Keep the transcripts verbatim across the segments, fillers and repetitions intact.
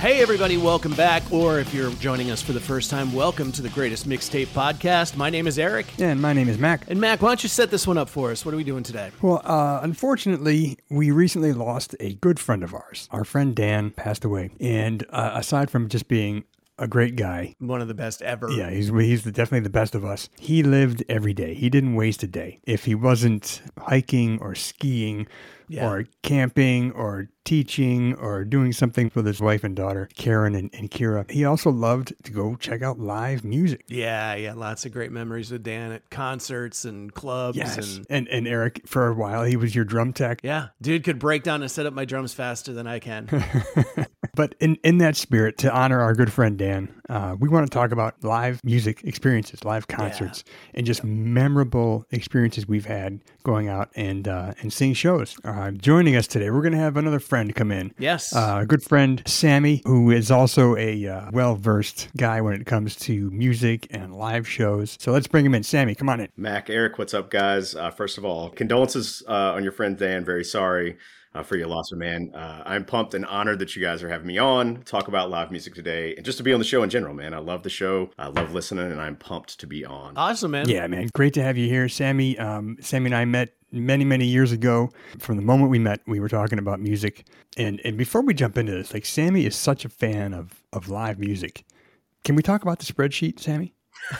Hey everybody, welcome back, or if you're joining us for the first time, welcome to the Greatest Mixtape Podcast. My name is Eric. And my name is Mac. And Mac, why don't you set this one up for us? What are we doing today? Well, uh, unfortunately, we recently lost a good friend of ours. Our friend Dan passed away. And uh, aside from just being a great guy. One of the best ever. Yeah, he's he's the, definitely the best of us. He lived every day. He didn't waste a day. If he wasn't hiking or skiing yeah. or camping or teaching or doing something with his wife and daughter, Karen and, and Kira, he also loved to go check out live music. Yeah, yeah, lots of great memories with Dan at concerts and clubs. Yes, and, and, and Eric, for a while, he was your drum tech. Yeah, dude could break down and set up my drums faster than I can. But in, in that spirit, to honor our good friend Dan, uh, we want to talk about live music experiences, live concerts, yeah. and just memorable experiences we've had going out and uh, and seeing shows. Uh, joining us today, we're going to have another friend come in. Yes. Uh, a good friend, Sammy, who is also a uh, well-versed guy when it comes to music and live shows. So let's bring him in. Sammy, come on in. Mac, Eric, what's up, guys? Uh, first of all, condolences uh, on your friend Dan. Very sorry. Uh, for your loss, man. Uh, I'm pumped and honored that you guys are having me on, talk about live music today, and just to be on the show in general, man. I love the show. I love listening, and I'm pumped to be on. Awesome, man. Yeah, man. Great to have you here, Sammy. Um, Sammy and I met many, many years ago. From the moment we met, we were talking about music. And and before we jump into this, like, Sammy is such a fan of, of live music. Can we talk about the spreadsheet, Sammy?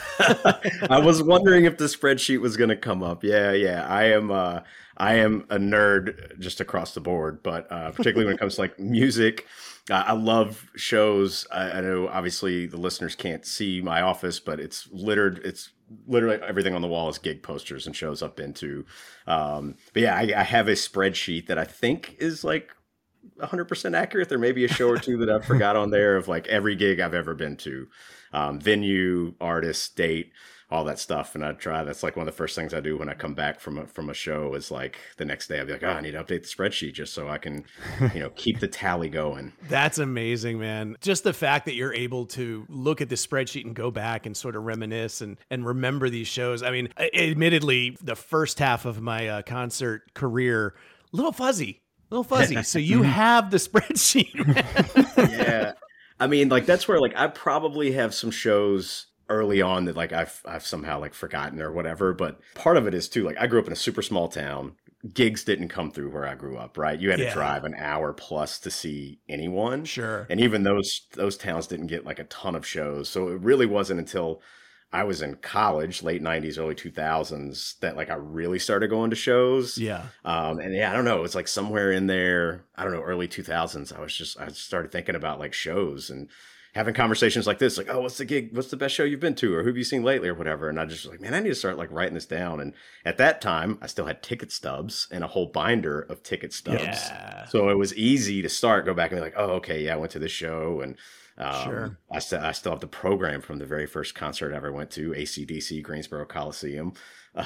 I was wondering if the spreadsheet was going to come up. Yeah, yeah. I am uh, I am a nerd just across the board, but uh, particularly when it comes to like music, uh, I love shows. I, I know obviously the listeners can't see my office, but it's littered. It's literally everything on the wall is gig posters and shows I've been to. Um, but yeah, I, I have a spreadsheet that I think is like one hundred percent accurate. There may be a show or two that I forgot on there of like every gig I've ever been to. Um, venue, artist, date, all that stuff. And I try, that's like one of the first things I do when I come back from a, from a show is like the next day I'll be like, oh, I need to update the spreadsheet just so I can, you know, keep the tally going. That's amazing, man. Just the fact that you're able to look at the spreadsheet and go back and sort of reminisce and, and remember these shows. I mean, admittedly, the first half of my uh, concert career, a little fuzzy, a little fuzzy. So you have the spreadsheet, man. Yeah. I mean, like, that's where, like, I probably have some shows early on that, like, I've I've somehow, like, forgotten or whatever. But part of it is, too, like, I grew up in a super small town. Gigs didn't come through where I grew up, right? You had yeah. to drive an hour plus to see anyone. Sure. And even those those towns didn't get, like, a ton of shows. So it really wasn't until I was in college, late nineties, early two thousands, that like I really started going to shows. Yeah. Um, and yeah, I don't know. It was like somewhere in there, I don't know, early two thousands. I was just, I started thinking about like shows and having conversations like this, like, oh, what's the gig? What's the best show you've been to? Or who have you seen lately or whatever? And I just was like, man, I need to start like writing this down. And at that time, I still had ticket stubs and a whole binder of ticket stubs. Yeah. So it was easy to start, go back and be like, oh, okay, yeah, I went to this show. And Um, sure. I still I still have the program from the very first concert I ever went to, A C D C, Greensboro Coliseum.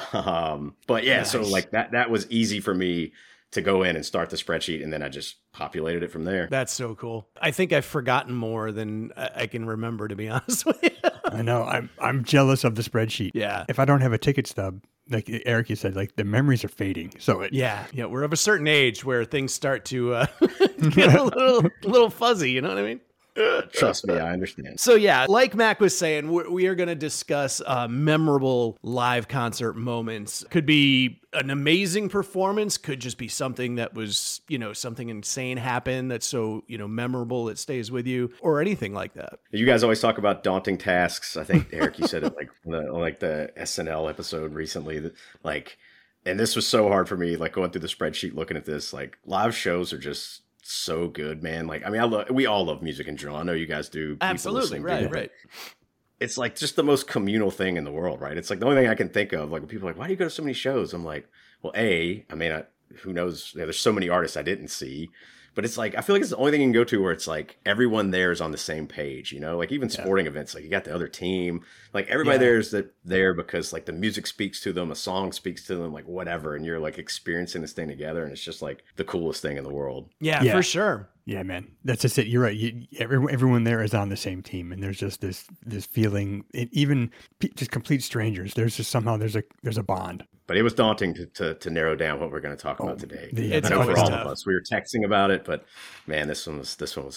Um, but yeah, nice. So like that that was easy for me to go in and start the spreadsheet, and then I just populated it from there. That's so cool. I think I've forgotten more than I can remember, to be honest with you. I know. I'm I'm jealous of the spreadsheet. Yeah. If I don't have a ticket stub, like Eric, you said, like the memories are fading. So it, yeah, yeah, we're of a certain age where things start to uh, get a little little fuzzy. You know what I mean? Trust me, I understand. So yeah, like Mac was saying, we're, we are going to discuss uh, memorable live concert moments. Could be an amazing performance, could just be something that was, you know, something insane happened that's so, you know, memorable it stays with you, or anything like that. You guys always talk about daunting tasks. I think Eric, you said it like the, like the S N L episode recently, that like, and this was so hard for me, like going through the spreadsheet, looking at this, like live shows are just so good, man. Like, I mean, I love, we all love music in general. I know you guys do. Absolutely. Right. do. Right. It's like just the most communal thing in the world, right? It's like the only thing I can think of. Like when people are like, why do you go to so many shows? I'm like, well, A, I mean, I, who knows? You know, there's so many artists I didn't see. But it's like, I feel like it's the only thing you can go to where it's like everyone there is on the same page, you know, like even sporting yeah. events, like you got the other team, like everybody yeah. there is the, there because like the music speaks to them, a song speaks to them, like whatever. And you're like experiencing this thing together. And it's just like the coolest thing in the world. Yeah, yeah. for sure. Yeah, man. That's just it. You're right. You, everyone, everyone there is on the same team. And there's just this, this feeling, it, even just complete strangers, there's just somehow there's a, there's a bond. But it was daunting to, to, to narrow down what we're going to talk oh, about today. The, I know for all tough. of us, we were texting about it, but man, this one was this one was hard.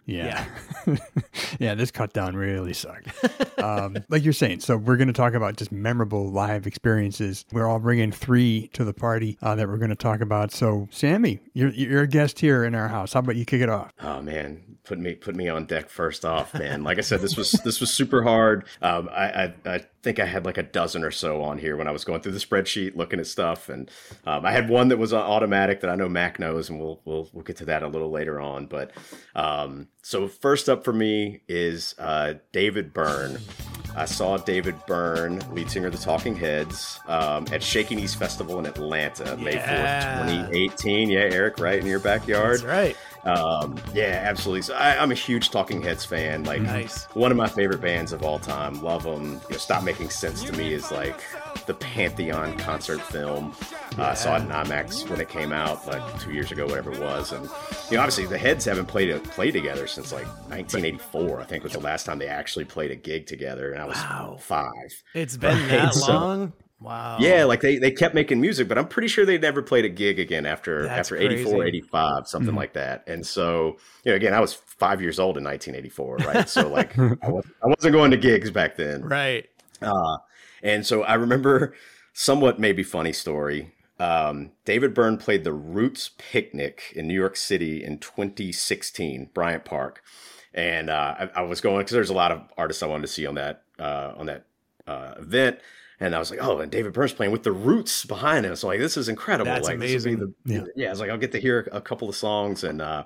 Yeah. Yeah, yeah this cut down really sucked. Um, like you're saying, so we're going to talk about just memorable live experiences. We're all bringing three to the party uh, that we're going to talk about. So, Sammy, you're, you're a guest here in our house. How about you kick it off? Oh, man. Put me put me on deck first off, man. Like I said, this was this was super hard. Um, I, I I think I had like a dozen or so on here when I was going through the spreadsheet, looking at stuff, and um, I had one that was automatic that I know Mac knows, and we'll we'll we'll get to that a little later on. But um, so first up for me is uh, David Byrne. I saw David Byrne, lead singer of the Talking Heads, um, at Shaky Knees Festival in Atlanta, May fourth, twenty eighteen. Yeah, Eric, right in your backyard. That's right. Um, yeah, absolutely. So I, I'm a huge Talking Heads fan. Like, nice. One of my favorite bands of all time. Love them. You know, Stop Making Sense to me is like the Pantheon concert film. Uh, I saw it in IMAX when it came out, like two years ago, whatever it was. And you know, obviously the Heads haven't played a, played together since like nineteen eighty-four. I think was the last time they actually played a gig together, and I was wow. five. It's been right? that so, long. Wow. Yeah, like they, they kept making music, but I'm pretty sure they never played a gig again after That's after eighty-four, eighty-five, something mm-hmm. like that. And so, you know, again, I was five years old in nineteen eighty-four, right? So like I, was, I wasn't going to gigs back then. Right. Uh, and so I remember somewhat maybe funny story. Um, David Byrne played the Roots Picnic in New York City in twenty sixteen, Bryant Park. And uh, I, I was going because there's a lot of artists I wanted to see on that uh, on that uh, event. And I was like, oh, and David Byrne's playing with the Roots behind him. So like, this is incredible. That's like, amazing. The, yeah. yeah. I was like, I'll get to hear a couple of songs. And, uh,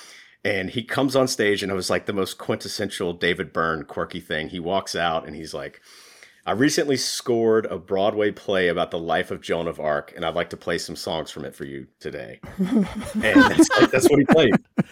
and he comes on stage, and it was like the most quintessential David Byrne quirky thing. He walks out and he's like, I recently scored a Broadway play about the life of Joan of Arc, and I'd like to play some songs from it for you today. And that's, like, that's what he played.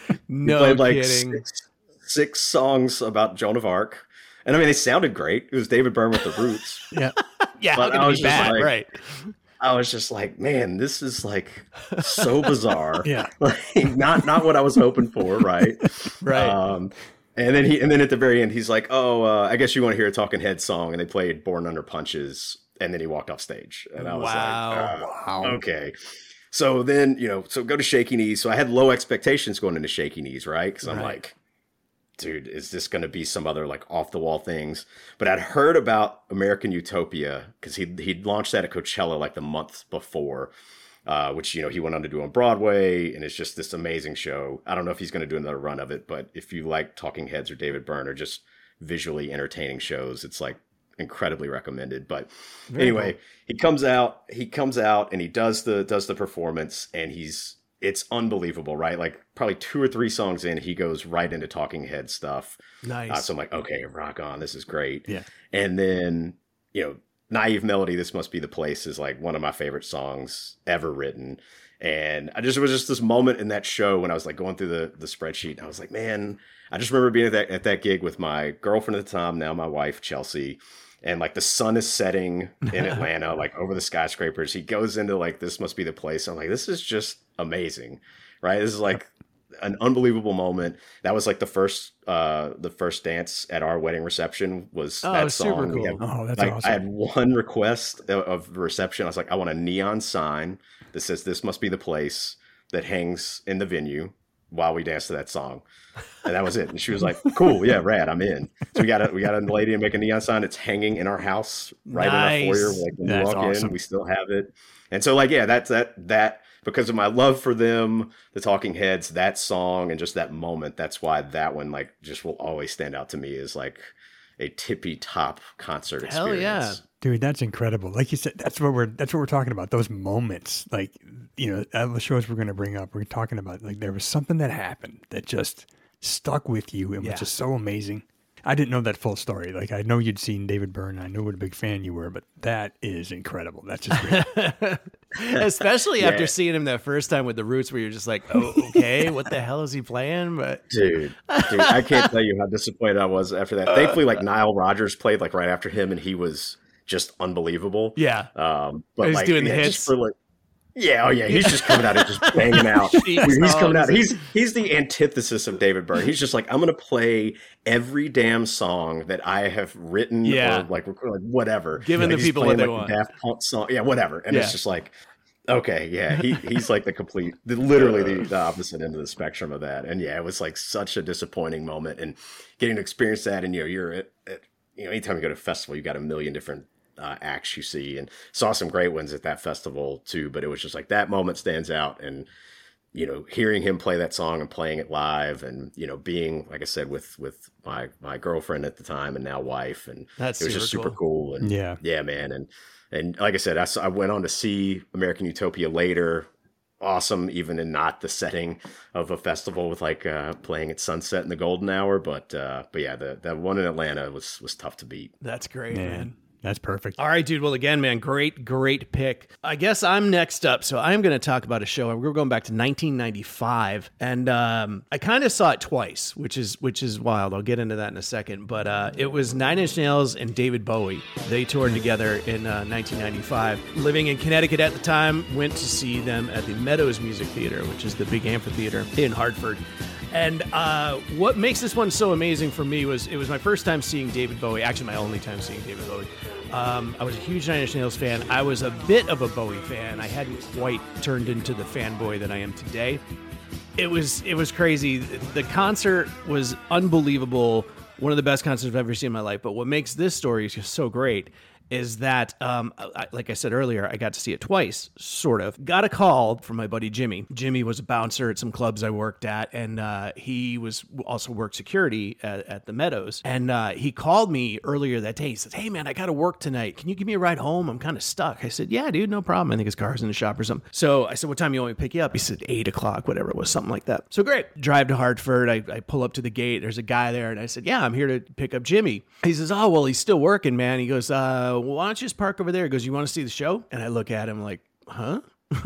No he played like kidding. Six, six songs about Joan of Arc. And I mean, they sounded great. It was David Byrne with the Roots. yeah. Yeah, but how I was be just bad, like, right? I was just like, man, this is like so bizarre. Yeah. Like not not what I was hoping for, right? Right. Um, and then he and then at the very end, he's like, oh, uh, I guess you want to hear a Talking Heads song. And they played Born Under Punches. And then he walked off stage. And I was wow. like, oh, wow. Okay. So then, you know, so go to Shaky Knees. So I had low expectations going into Shaky Knees, right? Because I'm right. like, dude, is this going to be some other like off the wall things? But I'd heard about American Utopia because he he'd launched that at Coachella like the month before, uh, which, you know, he went on to do on Broadway. And it's just this amazing show. I don't know if he's going to do another run of it, but if you like Talking Heads or David Byrne or just visually entertaining shows, it's like incredibly recommended. But Very anyway, cool. he comes out, he comes out and he does the does the performance, and he's it's unbelievable, right? Like probably two or three songs in, he goes right into Talking Head stuff. Nice. Uh, so I'm like, okay, rock on. This is great. Yeah. And then, you know, Naive Melody, This Must Be the Place is like one of my favorite songs ever written. And I just, it was just this moment in that show when I was like going through the, the spreadsheet. And I was like, man, I just remember being at that, at that gig with my girlfriend at the time, now my wife, Chelsea. And like the sun is setting in Atlanta, like over the skyscrapers. He goes into like, This Must Be the Place. I'm like, this is just amazing, right? This is like an unbelievable moment. That was like the first, uh, the first dance at our wedding reception was oh, that super song. cool. We had, oh, that's like, awesome. I had one request of, of reception. I was like, I want a neon sign that says This Must Be the Place that hangs in the venue while we danced to that song. And that was it. And she was like, cool, yeah, rad, I'm in. So we got a we got a lady to make a neon sign. It's hanging in our house right nice. in our foyer. Like when That's you walk awesome. in, we still have it. And so like, yeah, that's that that because of my love for them, the Talking Heads, that song and just that moment, that's why that one like just will always stand out to me as like a tippy top concert Hell experience. yeah. Dude, that's incredible. Like you said, that's what we're that's what we're talking about. Those moments, like, you know, all the shows we're going to bring up, we're talking about like there was something that happened that just stuck with you and Yeah. was just so amazing. I didn't know that full story. Like I know you'd seen David Byrne. I know what a big fan you were, but that is incredible. That's just great. Especially Yeah. after seeing him that first time with the Roots, where you're just like, oh, okay, what the hell is he playing? But Dude, dude, I can't tell you how disappointed I was after that. Thankfully, like Nile Rodgers played like right after him, and he was just unbelievable. yeah, Um, but He's like, doing the yeah, hits. just for like, yeah, oh yeah, he's just coming out and just banging out. Cheap He's coming out. songs. He's he's the antithesis of David Byrne. He's just like, I'm gonna play every damn song that I have written, Yeah. or like, like whatever. Giving Like, the he's people what playing, they like, want. Daft Punk song, yeah, whatever. And Yeah. it's just like, Okay, yeah, he he's like the complete, the, literally the, the opposite end of the spectrum of that. And yeah, it was like such a disappointing moment, and getting to experience that. And you know, you're at, at you know, anytime you go to a festival, you got a million different uh, acts you see, and saw some great ones at that festival too. But it was just like that moment stands out, and you know, hearing him play that song and playing it live, and you know, being like I said with with my my girlfriend at the time and now wife, and That's it was just super cool. cool. And Yeah, yeah, man, and. And like I said, I, saw, I went on to see American Utopia later. Awesome, even in not the setting of a festival with like uh, playing at sunset in the golden hour. But uh, but yeah, the that one in Atlanta was was tough to beat. That's great, man. man. That's perfect. All right, dude. Well, again, man, great, great pick. I guess I'm next up. So I'm going to talk about a show. We're going back to nineteen ninety-five, and um, I kind of saw it twice, which is which is wild. I'll get into that in a second. But uh, it was Nine Inch Nails and David Bowie. They toured together in uh, nineteen ninety-five. Living in Connecticut at the time, went to see them at the Meadows Music Theater, which is the big amphitheater in Hartford. And uh, what makes this one so amazing for me was it was my first time seeing David Bowie, actually my only time seeing David Bowie. Um, I was a huge Nine Inch Nails fan. I was a bit of a Bowie fan. I hadn't quite turned into the fanboy that I am today. It was it was crazy. The concert was unbelievable. One of the best concerts I've ever seen in my life. But what makes this story just so great is that, um, I, like I said earlier, I got to see it twice, sort of. Got a call from my buddy Jimmy. Jimmy was a bouncer at some clubs I worked at, and uh, he was also worked security at, at the Meadows. And uh, he called me earlier that day. He said, "Hey, man, I got to work tonight. Can you give me a ride home? I'm kind of stuck." I said, "Yeah, dude, no problem." I think his car's in the shop or something. So I said, "What time you want me to pick you up?" He said, eight o'clock, whatever it was, something like that. So great. Drive to Hartford. I, I pull up to the gate. There's a guy there, and I said, "Yeah, I'm here to pick up Jimmy." He says, "Oh, well, he's still working, man." He goes, uh, well, "Why don't you just park over there?" He goes, "You want to see the show?" And I look at him like, huh?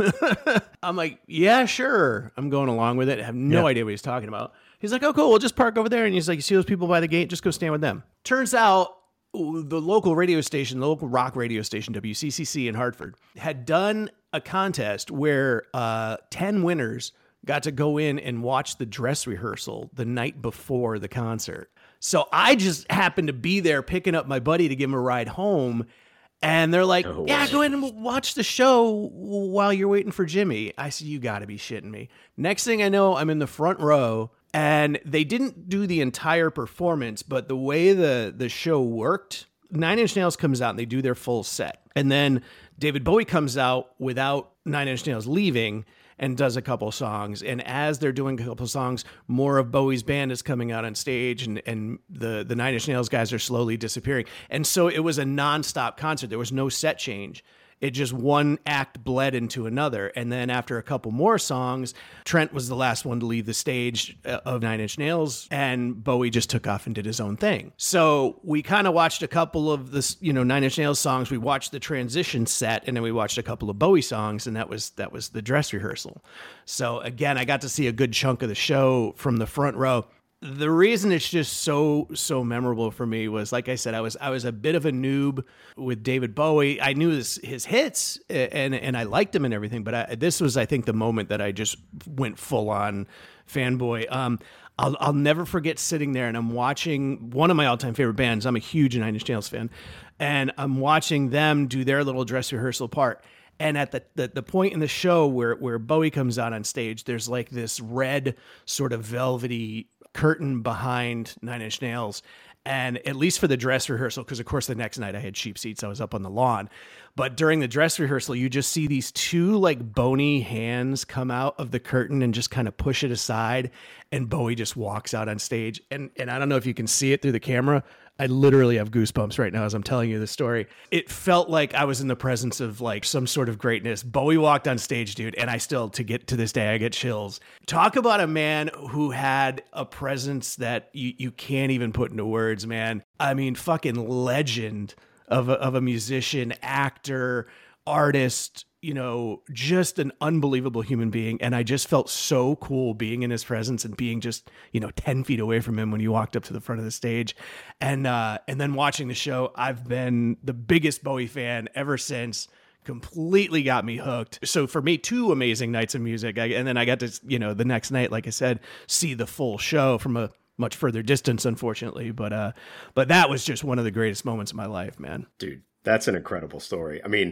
I'm like, "Yeah, sure." I'm going along with it. I have no yeah. idea what he's talking about. He's like, "Oh, cool. We'll just park over there." And he's like, "You see those people by the gate? Just go stand with them." Turns out the local radio station, the local rock radio station, W C C C in Hartford, had done a contest where uh, ten winners got to go in and watch the dress rehearsal the night before the concert. So I just happened to be there picking up my buddy to give him a ride home. And they're like, oh, "Yeah, go ahead and watch the show while you're waiting for Jimmy." I said, "You got to be shitting me." Next thing I know, I'm in the front row, and they didn't do the entire performance, but the way the, the show worked, Nine Inch Nails comes out and they do their full set. And then David Bowie comes out without Nine Inch Nails leaving and does a couple songs. And as they're doing a couple songs, more of Bowie's band is coming out on stage, and, and the, the Nine Inch Nails guys are slowly disappearing. And so it was a nonstop concert. There was no set change. It just one act bled into another. And then after a couple more songs, Trent was the last one to leave the stage of Nine Inch Nails, and Bowie just took off and did his own thing. So we kind of watched a couple of the, you know, Nine Inch Nails songs. We watched the transition set, and then we watched a couple of Bowie songs, and that was that was the dress rehearsal. So again, I got to see a good chunk of the show from the front row. The reason it's just so, so memorable for me was, like I said, I was I was a bit of a noob with David Bowie. I knew his, his hits, and and I liked him and everything, but I, this was, I think, the moment that I just went full on fanboy. Um, I'll I'll never forget sitting there and I'm watching one of my all time favorite bands. I'm a huge Nine Inch Nails fan, and I'm watching them do their little dress rehearsal part. And at the, the the point in the show where where Bowie comes out on stage, there's like this red sort of velvety curtain behind Nine Inch Nails. And at least for the dress rehearsal, because of course the next night I had cheap seats, I was up on the lawn. But during the dress rehearsal, you just see these two like bony hands come out of the curtain and just kind of push it aside. And Bowie just walks out on stage. And and I don't know if you can see it through the camera. I literally have goosebumps right now as I'm telling you this story. It felt like I was in the presence of like some sort of greatness. Bowie walked on stage, dude, and I still, to get to this day, I get chills. Talk about a man who had a presence that you, you can't even put into words, man. I mean, fucking legend of a, of a musician, actor, artist, you know, just an unbelievable human being. And I just felt so cool being in his presence and being just, you know, ten feet away from him when he walked up to the front of the stage. And, uh, and then watching the show, I've been the biggest Bowie fan ever since. Completely got me hooked. So for me, two amazing nights of music. I, and then I got to, you know, the next night, like I said, see the full show from a much further distance, unfortunately. But, uh, but that was just one of the greatest moments of my life, man. Dude, that's an incredible story. I mean,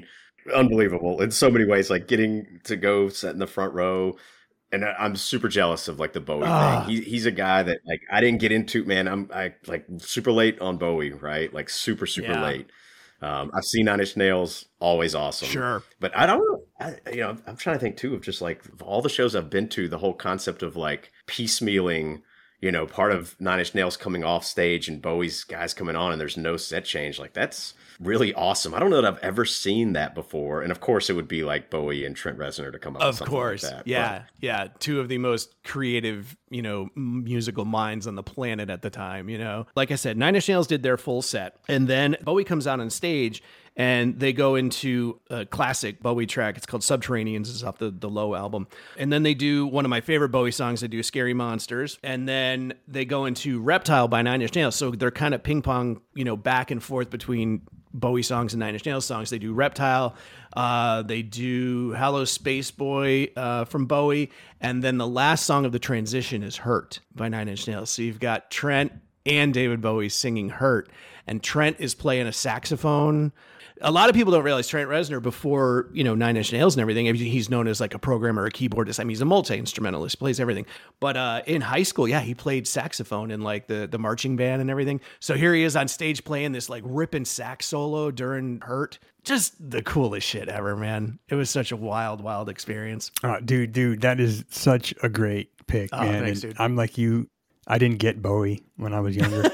unbelievable in so many ways. Like getting to go sit in the front row. And I'm super jealous of like the Bowie Ah. thing. He, he's a guy that like I didn't get into, man. I'm I like super late on Bowie, right? Like super super Yeah. late. Um, I've seen Nine Inch Nails, always awesome. Sure. But I don't know. I, you know, I'm trying to think too of just like all the shows I've been to. The whole concept of like piecemealing. You know, part of Nine Inch Nails coming off stage and Bowie's guys coming on, and there's no set change. Like that's really awesome. I don't know that I've ever seen that before. And of course, it would be like Bowie and Trent Reznor to come up. Of with something course. like that. Yeah. But, yeah. Two of the most creative, you know, musical minds on the planet at the time, you know. Like I said, Nine Inch Nails did their full set. And then Bowie comes out on stage and they go into a classic Bowie track. It's called Subterraneans. It's off the, the Low album. And then they do one of my favorite Bowie songs. They do Scary Monsters. And then they go into Reptile by Nine Inch Nails. So they're kind of ping pong, you know, back and forth between Bowie songs and Nine Inch Nails songs. They do Reptile. Uh, they do Hello Space Boy uh, from Bowie. And then the last song of the transition is Hurt by Nine Inch Nails. So you've got Trent and David Bowie singing Hurt. And Trent is playing a saxophone. A lot of people don't realize Trent Reznor, before, you know, Nine Inch Nails and everything, he's known as like a programmer, a keyboardist. I mean, he's a multi-instrumentalist, plays everything. But uh, in high school, yeah, he played saxophone in like the, the marching band and everything. So here he is on stage playing this like ripping sax solo during Hurt. Just the coolest shit ever, man. It was such a wild, wild experience. Oh, dude, dude, that is such a great pick, Oh, man. thanks, And dude. I'm like you. I didn't get Bowie when I was younger.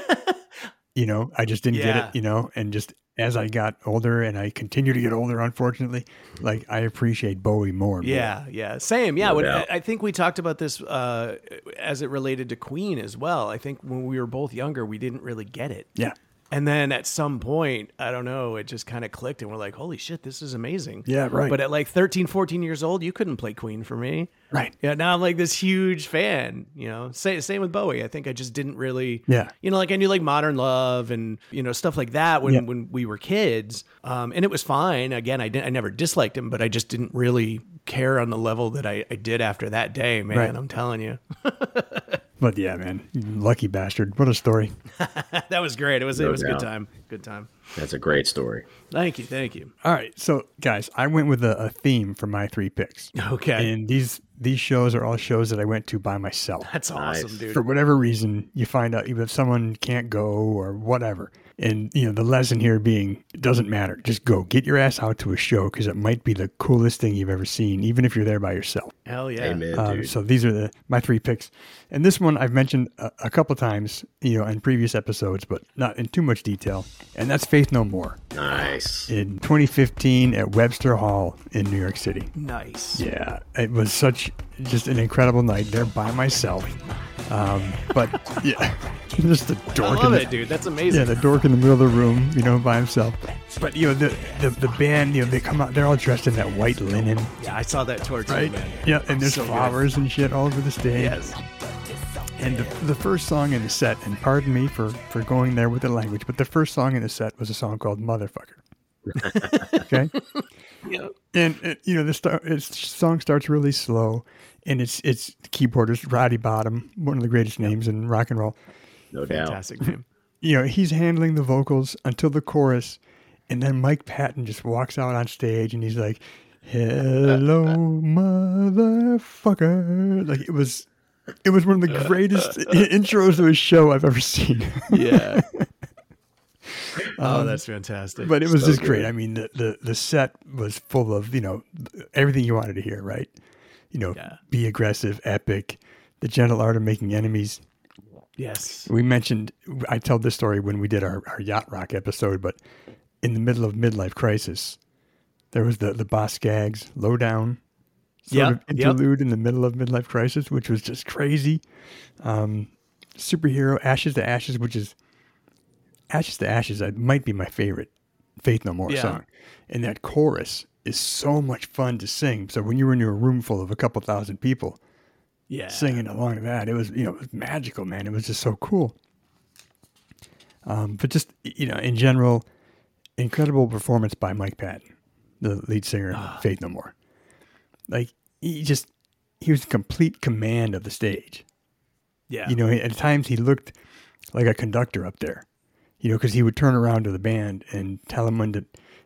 You know, I just didn't get Yeah. it, you know, and just as I got older and I continue to get older, unfortunately, like I appreciate Bowie more. and more. Yeah, yeah, same. Yeah, No when, doubt. I I think we talked about this uh, as it related to Queen as well. I think when we were both younger, we didn't really get it. Yeah. And then at some point, I don't know, it just kind of clicked and we're like, holy shit, this is amazing. Yeah, right. But at like thirteen, fourteen years old, you couldn't play Queen for me. Right. Yeah, now I'm like this huge fan, you know. Same, same with Bowie. I think I just didn't really, Yeah. you know, like I knew like Modern Love and, you know, stuff like that when, Yeah. when we were kids. Um, and it was fine. Again, I didn't, I never disliked him, but I just didn't really care on the level that I, I did after that day, man. Right. I'm telling you. But yeah, man, lucky bastard. What a story. That was great. It was, it No was a good doubt. time. Good time. That's a great story. Thank you. Thank you. All right. So, guys, I went with a, a theme for my three picks. Okay. And these these shows are all shows that I went to by myself. That's awesome, Nice. dude. For whatever reason, you find out either someone can't go or whatever. And, you know, the lesson here being, it doesn't matter. Just go. Get your ass out to a show because it might be the coolest thing you've ever seen, even if you're there by yourself. Hell yeah. Amen, Um, dude. so these are the my three picks. And this one I've mentioned a, a couple times, you know, in previous episodes, but not in too much detail. And that's Faith No More Nice. in twenty fifteen at Webster Hall in New York City. Nice. Yeah, it was such just an incredible night there by myself. Um, but yeah, just the I dork. love in the, it, dude. That's amazing. Yeah, the dork in the middle of the room, you know, by himself. But you know, the, the the band, you know, they come out. They're all dressed in that white linen, Yeah, I saw that tour too, right? man. Yeah, and there's So good. flowers and shit all over the stage. Yes. And the, the first song in the set, and pardon me for, for going there with the language, but the first song in the set was a song called Motherfucker. Okay? Yeah. And, uh, you know, the star, its song starts really slow, and it's it's the keyboardist, Roddy Bottom, one of the greatest names in rock and roll. No doubt. Fantastic name. You know, he's handling the vocals until the chorus, and then Mike Patton just walks out on stage, and he's like, hello, motherfucker. Like, it was... It was one of the greatest intros to a show I've ever seen. Yeah. Oh, that's fantastic. But it was So just great. good. I mean, the, the, the set was full of, you know, everything you wanted to hear, right? You know, Yeah. be aggressive, epic, the gentle art of making enemies. yes. We mentioned, I told this story when we did our, our Yacht Rock episode, but in the middle of Midlife Crisis, there was the, the Boss Gags Lowdown sort Yep, of yep. interlude in the middle of Midlife Crisis, which was just crazy. Um, superhero Ashes to Ashes, which is Ashes to Ashes, that might be my favorite Faith No More Yeah. song. And that chorus is so much fun to sing. So when you were in a room full of a couple thousand people Yeah. singing along to that, it was, you know, it was magical, man. It was just so cool. Um, but just, you know, in general, incredible performance by Mike Patton, the lead singer of Faith No More. Like, he just, he was in complete command of the stage. Yeah. You know, at times he looked like a conductor up there, you know, because he would turn around to the band and tell them when to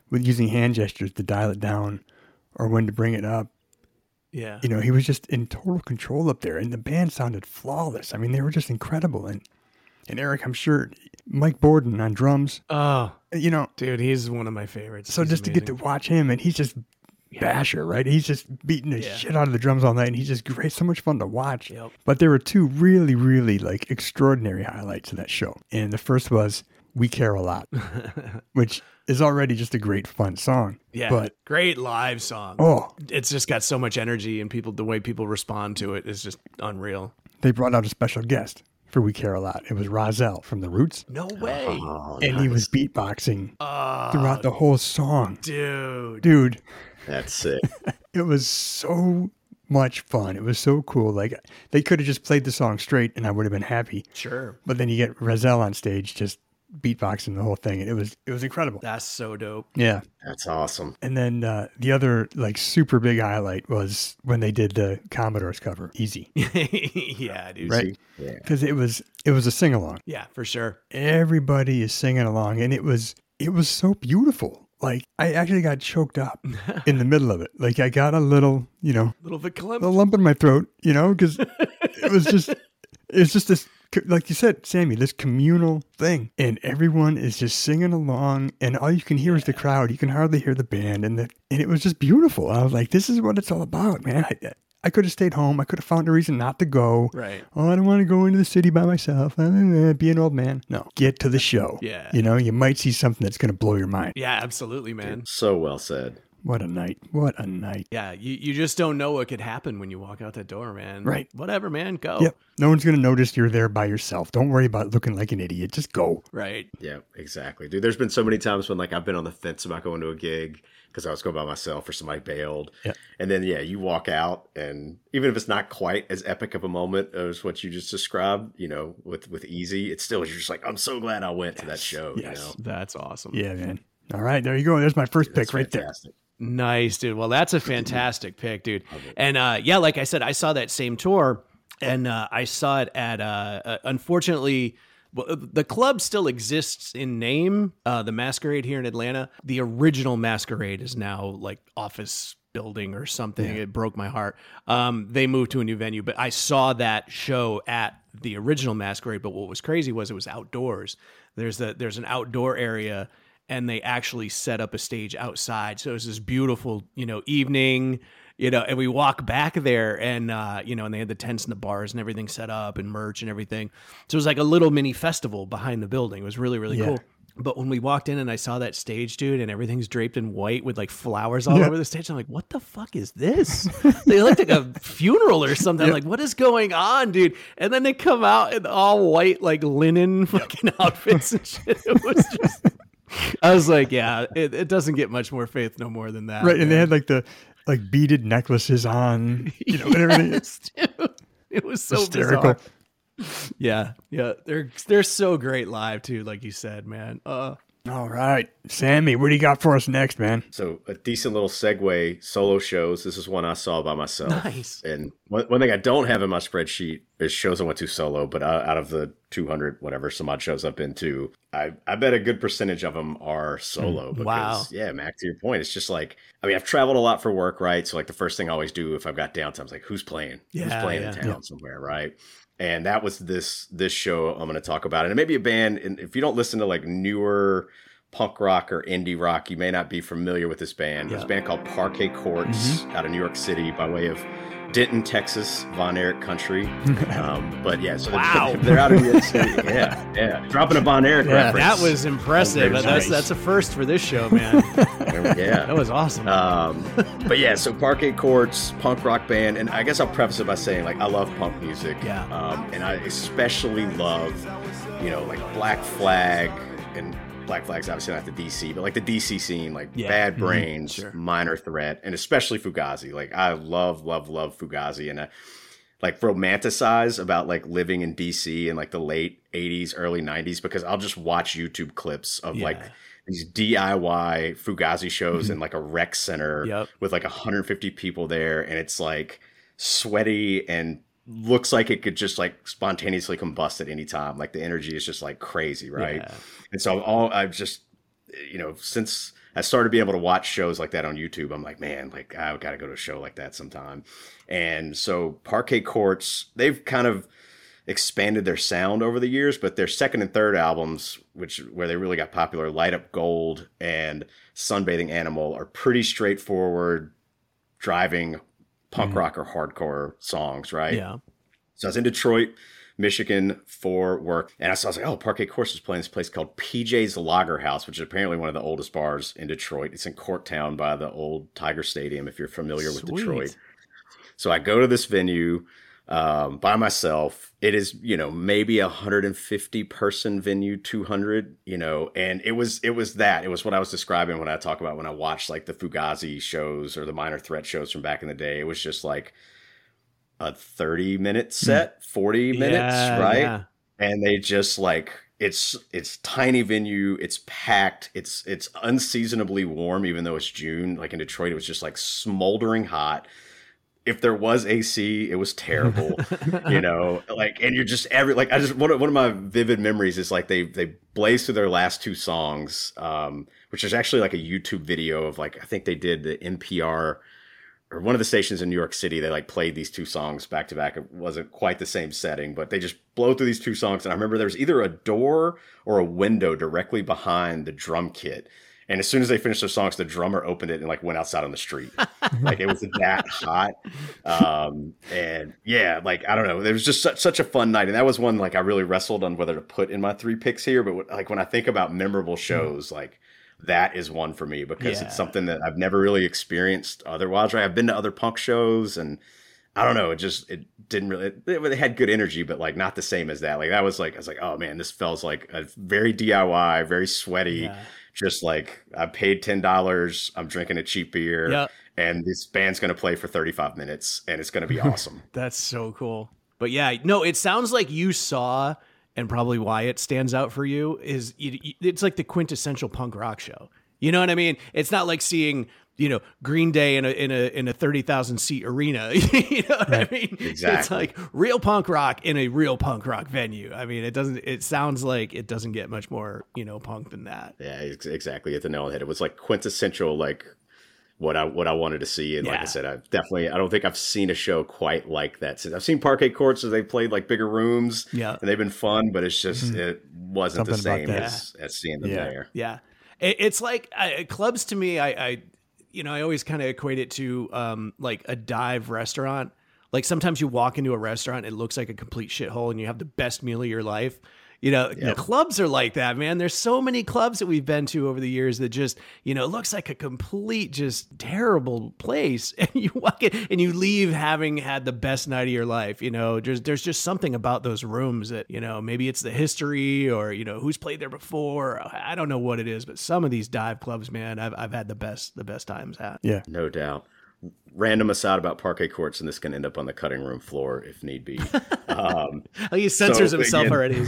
with using hand gestures to dial it down or when to bring it up. Yeah. You know, he was just in total control up there, and the band sounded flawless. I mean, they were just incredible. And and Eric, I'm sure, Mike Borden on drums. Oh, You know, dude, he's one of my favorites. so He's just to get to amazing. watch him, and he's just basher, right? He's just beating the Yeah. shit out of the drums all night, and he's just great, so much fun to watch. Yep. But there were two really, really like extraordinary highlights of that show, and the first was "We Care a Lot," which is already just a great, fun song. Yeah, But great live song. oh, It's just got so much energy, and people, the way people respond to it is just unreal. they brought out a special guest for "We Care a Lot." It was Rozelle from The Roots, No way. Oh, and he was nice. beatboxing Oh, throughout the whole song. dude. Dude, That's sick. it was so much fun. It was so cool. Like, they could have just played the song straight, and I would have been happy. Sure. But then you get Rozelle on stage just beatboxing the whole thing, and it was it was incredible. That's so dope. Yeah. That's awesome. And then uh, the other like super big highlight was when they did the Commodores cover, "Easy," Yeah, dude. right? Yeah. Because it was it was a sing along. Yeah, for sure. Everybody is singing along, and it was it was so beautiful. Like, I actually got choked up in the middle of it. Like, I got a little, you know, Little bit clump. a lump in my throat, you know, because it was just it's just this, like you said, Sammy, this communal thing, and everyone is just singing along, and all you can hear is the crowd. You can hardly hear the band, and the and it was just beautiful. I was like, this is what it's all about, man. I, I could have stayed home. I could have found a reason not to go. Right. Oh, I don't want to go into the city by myself. Uh, Be an old man. No, get to the show. Yeah. You know, you might see something that's going to blow your mind. Yeah, absolutely, man. So well said. What a night. What a night. Yeah, you, you just don't know what could happen when you walk out that door, man. Right. Whatever, man. Go. Yep. No one's going to notice you're there by yourself. Don't worry about looking like an idiot. Just go. Right. Yeah, exactly. Dude, there's been so many times when like I've been on the fence about going to a gig because I was going by myself or somebody bailed. Yeah. And then, yeah, you walk out and even if it's not quite as epic of a moment as what you just described, you know, with, with Easy, it's still, you're just like, I'm so glad I went to that show, Yes. you know? That's awesome. Yeah, man. All right. There you go. There's my first That's pick right there. fantastic. Nice, dude. Well, that's a fantastic pick, dude. And uh, yeah, like I said, I saw that same tour, and uh, I saw it at. Uh, uh, unfortunately, well, the club still exists in name. Uh, the Masquerade here in Atlanta. The original Masquerade is now like office building or something. Yeah. It broke my heart. Um, they moved to a new venue, but I saw that show at the original Masquerade. But what was crazy was it was outdoors. There's the there's an outdoor area. And they actually set up a stage outside. So it was this beautiful, you know, evening, you know, and we walk back there and, uh, you know, and they had the tents and the bars and everything set up and merch and everything. So it was like a little mini festival behind the building. It was really, really Yeah. cool. But when we walked in and I saw that stage, dude, and everything's draped in white with like flowers all Yeah. over the stage, I'm like, what the fuck is this? They looked like a funeral or something. I'm like, what is going on, dude? And then they come out in all white, like linen fucking outfits and shit. It was just... I was like, yeah, it, it doesn't get much more faith no more than that. Right. And they man. had like the like beaded necklaces on, you know, and everything. Yes, dude. It was so Hysterical. bizarre. Yeah, yeah, they're they're so great live too, like you said, man. Uh, All right. Sammy, what do you got for us next, man? So a decent little segue, solo shows. This is one I saw by myself. Nice. And one, one thing I don't have in my spreadsheet is shows I went to solo, but out, out of the two hundred, whatever, some odd shows I've been to, I, I bet a good percentage of them are solo. Because, Wow. yeah, Mac, to your point, it's just like, I mean, I've traveled a lot for work, right? So like the first thing I always do if I've got downtime is like, who's playing? who's Yeah, playing yeah. in town somewhere, right? And that was this this show I'm going to talk about. And it may be a band, and if you don't listen to like newer punk rock or indie rock, you may not be familiar with this band. There's a band called Parquet Courts out of New York City by way of Denton, Texas, Von Erich country. Um, but yeah, so Wow. they're, they're out of New York City. Yeah, yeah. Dropping a Von Erich Yeah. reference. that was impressive. Nice. That's that's a first for this show, man. yeah. That was awesome. Um, but yeah, so Parquet Courts, punk rock band, and I guess I'll preface it by saying like I love punk music, Yeah. um, and I especially love, you know, like Black Flag, and Black Flag's obviously not the D C, but like the D C scene, like Yeah. Bad Mhm. Brains, Sure. Minor Threat, and especially Fugazi. Like I love, love, love Fugazi, and I like romanticize about like living in D C in like the late eighties, early nineties, because I'll just watch YouTube clips of Yeah. like these D I Y Fugazi shows in like a rec center Yep. with like one hundred fifty people there, and it's like sweaty and looks like it could just like spontaneously combust at any time. Like the energy is just like crazy, right? Yeah. And so all I've just you know, since I started being able to watch shows like that on YouTube, I'm like, man, like I've got to go to a show like that sometime. And so Parquet Courts, they've kind of expanded their sound over the years, but their second and third albums, which where they really got popular, Light Up Gold and Sunbathing Animal, are pretty straightforward, driving punk mm-hmm. rock or hardcore songs, right? Yeah. So I was in Detroit, Michigan for work, and I saw I was like, oh, Parquet Courts is playing this place called P J's Lager House, which is apparently one of the oldest bars in Detroit. It's in Corktown by the old Tiger Stadium, if you're familiar Sweet. with Detroit. So I go to this venue um, by myself. It is, you know, maybe a one hundred fifty person venue, two hundred, you know, and it was, it was that, it was what I was describing when I talk about when I watched like the Fugazi shows or the Minor Threat shows from back in the day. It was just like a thirty minute set, forty minutes, yeah, right? Yeah. And they just like, it's, it's tiny venue. It's packed. It's, it's unseasonably warm, even though it's June. Like in Detroit, it was just like smoldering hot. If there was A C, it was terrible, you know, like, and you're just every, like, I just, one of, one of my vivid memories is like, they, they blazed through their last two songs, um, which is actually like a YouTube video of like, I think they did the N P R or one of the stations in New York City. They like played these two songs back to back. It wasn't quite the same setting, but they just blow through these two songs. And I remember there was either a door or a window directly behind the drum kit. And as soon as they finished their songs, the drummer opened it and like went outside on the street. Like it was that hot. Um, and yeah, like, I don't know. It was just such, such a fun night. And that was one, like, I really wrestled on whether to put in my three picks here. But like, when I think about memorable shows, like that is one for me because yeah. it's something that I've never really experienced otherwise, right? I've been to other punk shows and I don't know. It just, it didn't really, it, it had good energy, but like not the same as that. Like that was like, I was like, oh man, this feels like a very D I Y, very sweaty. Yeah. Just like I paid ten dollars, I'm drinking a cheap beer, yep. and this band's going to play for thirty-five minutes, and it's going to be awesome. That's so cool. But yeah, no, it sounds like you saw, and probably why it stands out for you, is it's like the quintessential punk rock show. You know what I mean? It's not like seeing, you know, Green Day in a in a in a thirty thousand seat arena. You know what I mean? Exactly. It's like real punk rock in a real punk rock venue. I mean, it doesn't. It sounds like it doesn't get much more, you know, punk than that. Yeah, exactly. At the nail on the head. It was like quintessential, like what I what I wanted to see. And yeah. like I said, I've definitely. I don't think I've seen a show quite like that since I've seen Parquet Courts. So they played like bigger rooms. Yeah, and they've been fun, but it's just mm-hmm. it wasn't Something the same as as seeing them yeah. there. Yeah, it, it's like uh, clubs to me. I. I You know, I always kind of equate it to um, like a dive restaurant. Like sometimes you walk into a restaurant, it looks like a complete shithole and you have the best meal of your life. You know, yep. clubs are like that, man. There's so many clubs that we've been to over the years that just, you know, it looks like a complete, just terrible place. And you walk in and you leave having had the best night of your life. You know, there's, there's just something about those rooms that, you know, maybe it's the history or, you know, who's played there before. I don't know what it is, but some of these dive clubs, man, I've, I've had the best, the best times at. Yeah, no doubt. Random aside about Parquet Courts, and this can end up on the cutting room floor if need be. Um, oh, he censors so, himself again, already.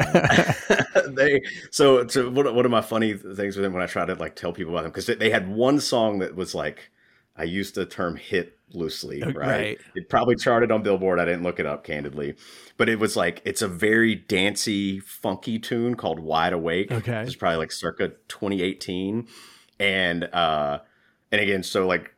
Like, they so, so one, one of my funny things with them when I try to like tell people about them, because they had one song that was like, I used the term hit loosely, right? right? It probably charted on Billboard. I didn't look it up candidly, but it was like, it's a very dancey, funky tune called Wide Awake. Okay. It's probably like circa twenty eighteen. And, uh, and again, so like,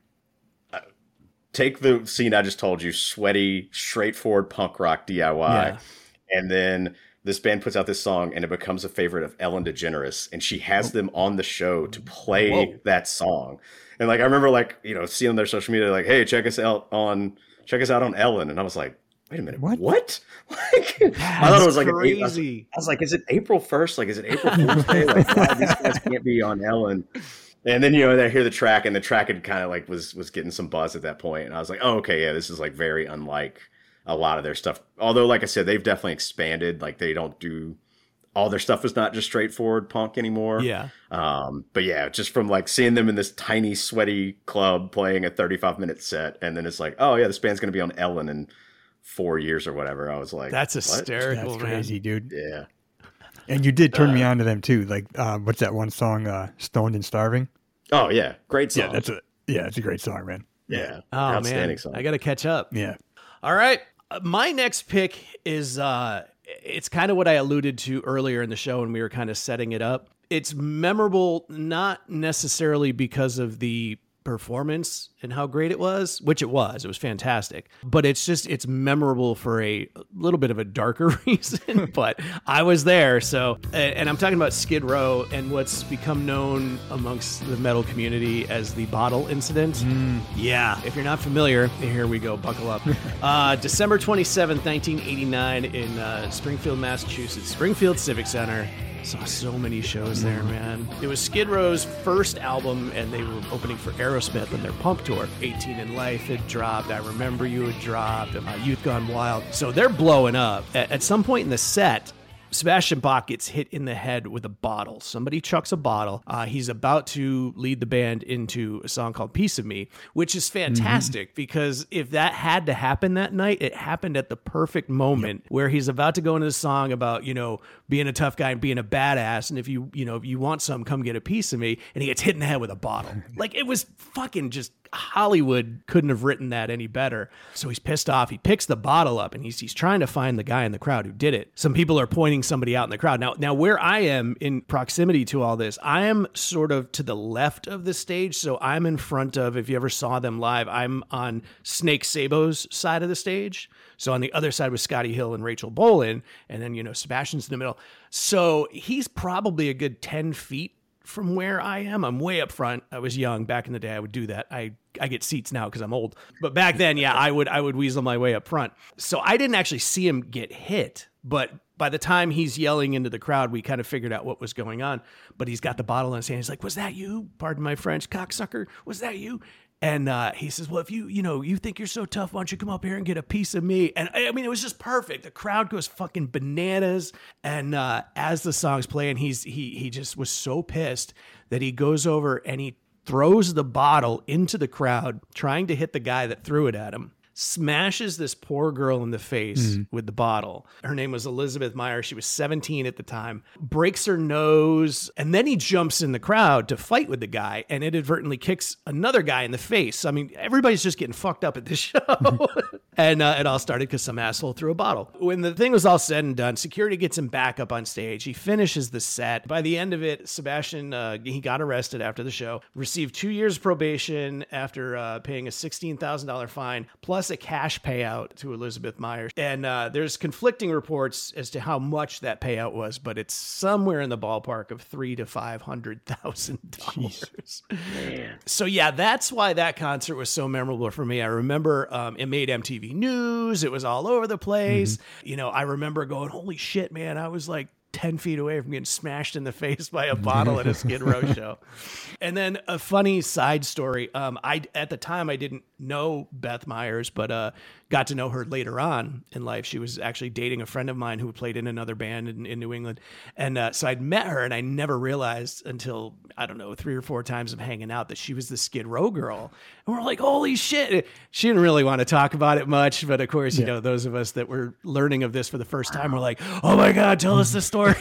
take the scene I just told you, sweaty, straightforward punk rock D I Y. Yeah. And then this band puts out this song and it becomes a favorite of Ellen DeGeneres. And she has them on the show to play Whoa. that song. And like, I remember like, you know, seeing on their social media, like, hey, check us out on, check us out on Ellen. And I was like, wait a minute, what? What? Like, I thought it was like, crazy. I was, I was like, is it April first? Like, is it April Fool's Day? Like, why these guys can't be on Ellen? And then, you know, I hear the track, and the track had kind of like was was getting some buzz at that point. And I was like, oh, okay, yeah, this is like very unlike a lot of their stuff. Although, like I said, they've definitely expanded. Like they don't do all their stuff is not just straightforward punk anymore. Yeah. Um, but yeah, just from like seeing them in this tiny, sweaty club playing a thirty-five minute set, and then it's like, oh yeah, this band's gonna be on Ellen in four years or whatever. I was like, that's hysterical. That's crazy, dude. Yeah. And you did turn uh, me on to them too. Like, uh, what's that one song, uh, "Stoned and Starving"? Oh yeah, great song. Yeah, that's a yeah, it's a great song, man. Yeah, oh outstanding man, song. I got to catch up. Yeah. All right, uh, my next pick is uh, it's kind of what I alluded to earlier in the show when we were kind of setting it up. it's memorable, not necessarily because of the performance and how great it was, which it was. It was fantastic. But it's just, it's memorable for a little bit of a darker reason. But I was there. So, and I'm talking about Skid Row and what's become known amongst the metal community as the bottle incident. Mm. Yeah. If you're not familiar, here we go. Buckle up. uh, December twenty-seventh, nineteen eighty-nine in uh, Springfield, Massachusetts, Springfield Civic Center. Saw so many shows there, man. It was Skid Row's first album, and they were opening for Aerosmith on their Pump Tour. eighteen in Life had dropped. I Remember You had dropped. Uh, Youth Gone Wild. So they're blowing up. At, at some point in the set, Sebastian Bach gets hit in the head with a bottle. Somebody chucks a bottle. Uh, he's about to lead the band into a song called Piece of Me, which is fantastic mm-hmm. because if that had to happen that night, it happened at the perfect moment yep. where he's about to go into the song about, you know, being a tough guy and being a badass. And if you, you know, if you want some, come get a piece of me. And he gets hit in the head with a bottle. Like it was fucking just Hollywood couldn't have written that any better. So he's pissed off. He picks the bottle up and he's he's trying to find the guy in the crowd who did it. Some people are pointing somebody out in the crowd. Now, now where I am in proximity to all this, I am sort of to the left of the stage. So I'm in front of, if you ever saw them live, I'm on Snake Sabo's side of the stage. So on the other side was Scotty Hill and Rachel Bolin. And then, you know, Sebastian's in the middle. So he's probably a good ten feet from where I am. I'm way up front. I was young back in the day. I would do that. I, I get seats now because I'm old. But back then, yeah, I would I would weasel my way up front. So I didn't actually see him get hit. But by the time he's yelling into the crowd, we kind of figured out what was going on. But he's got the bottle in his hand. He's like, was that you? Pardon my French, cocksucker. Was that you? And uh, he says, well, if you, you know, you think you're so tough, why don't you come up here and get a piece of me? And I mean, it was just perfect. The crowd goes fucking bananas. And uh, as the song's playing, he's he he just was so pissed that he goes over and he throws the bottle into the crowd, trying to hit the guy that threw it at him. Smashes this poor girl in the face mm. with the bottle. Her name was Elizabeth Meyer. She was seventeen at the time. Breaks her nose. And then he jumps in the crowd to fight with the guy and inadvertently kicks another guy in the face. I mean, everybody's just getting fucked up at this show. and uh, it all started because some asshole threw a bottle. When the thing was all said and done, security gets him back up on stage. He finishes the set. By the end of it, Sebastian, uh, he got arrested after the show, received two years probation after uh, paying a sixteen thousand dollars fine, plus a cash payout to Elizabeth Meyer. And uh, there's conflicting reports as to how much that payout was, but it's somewhere in the ballpark of three to five hundred thousand dollars. So yeah, that's why that concert was so memorable for me. I remember um, it made M T V News. It was all over the place. Mm-hmm. You know, I remember going, holy shit, man, I was like ten feet away from getting smashed in the face by a bottle at a Skid Row show. And then a funny side story. Um, I at the time I didn't know Beth Myers, but uh, got to know her later on in life. She was actually dating a friend of mine who played in another band in, in New England. And uh, so I'd met her and I never realized until, I don't know, three or four times of hanging out that she was the Skid Row girl. And we're like, holy shit. She didn't really want to talk about it much. But of course, you yeah. know, those of us that were learning of this for the first time were like, oh my God, tell us the story.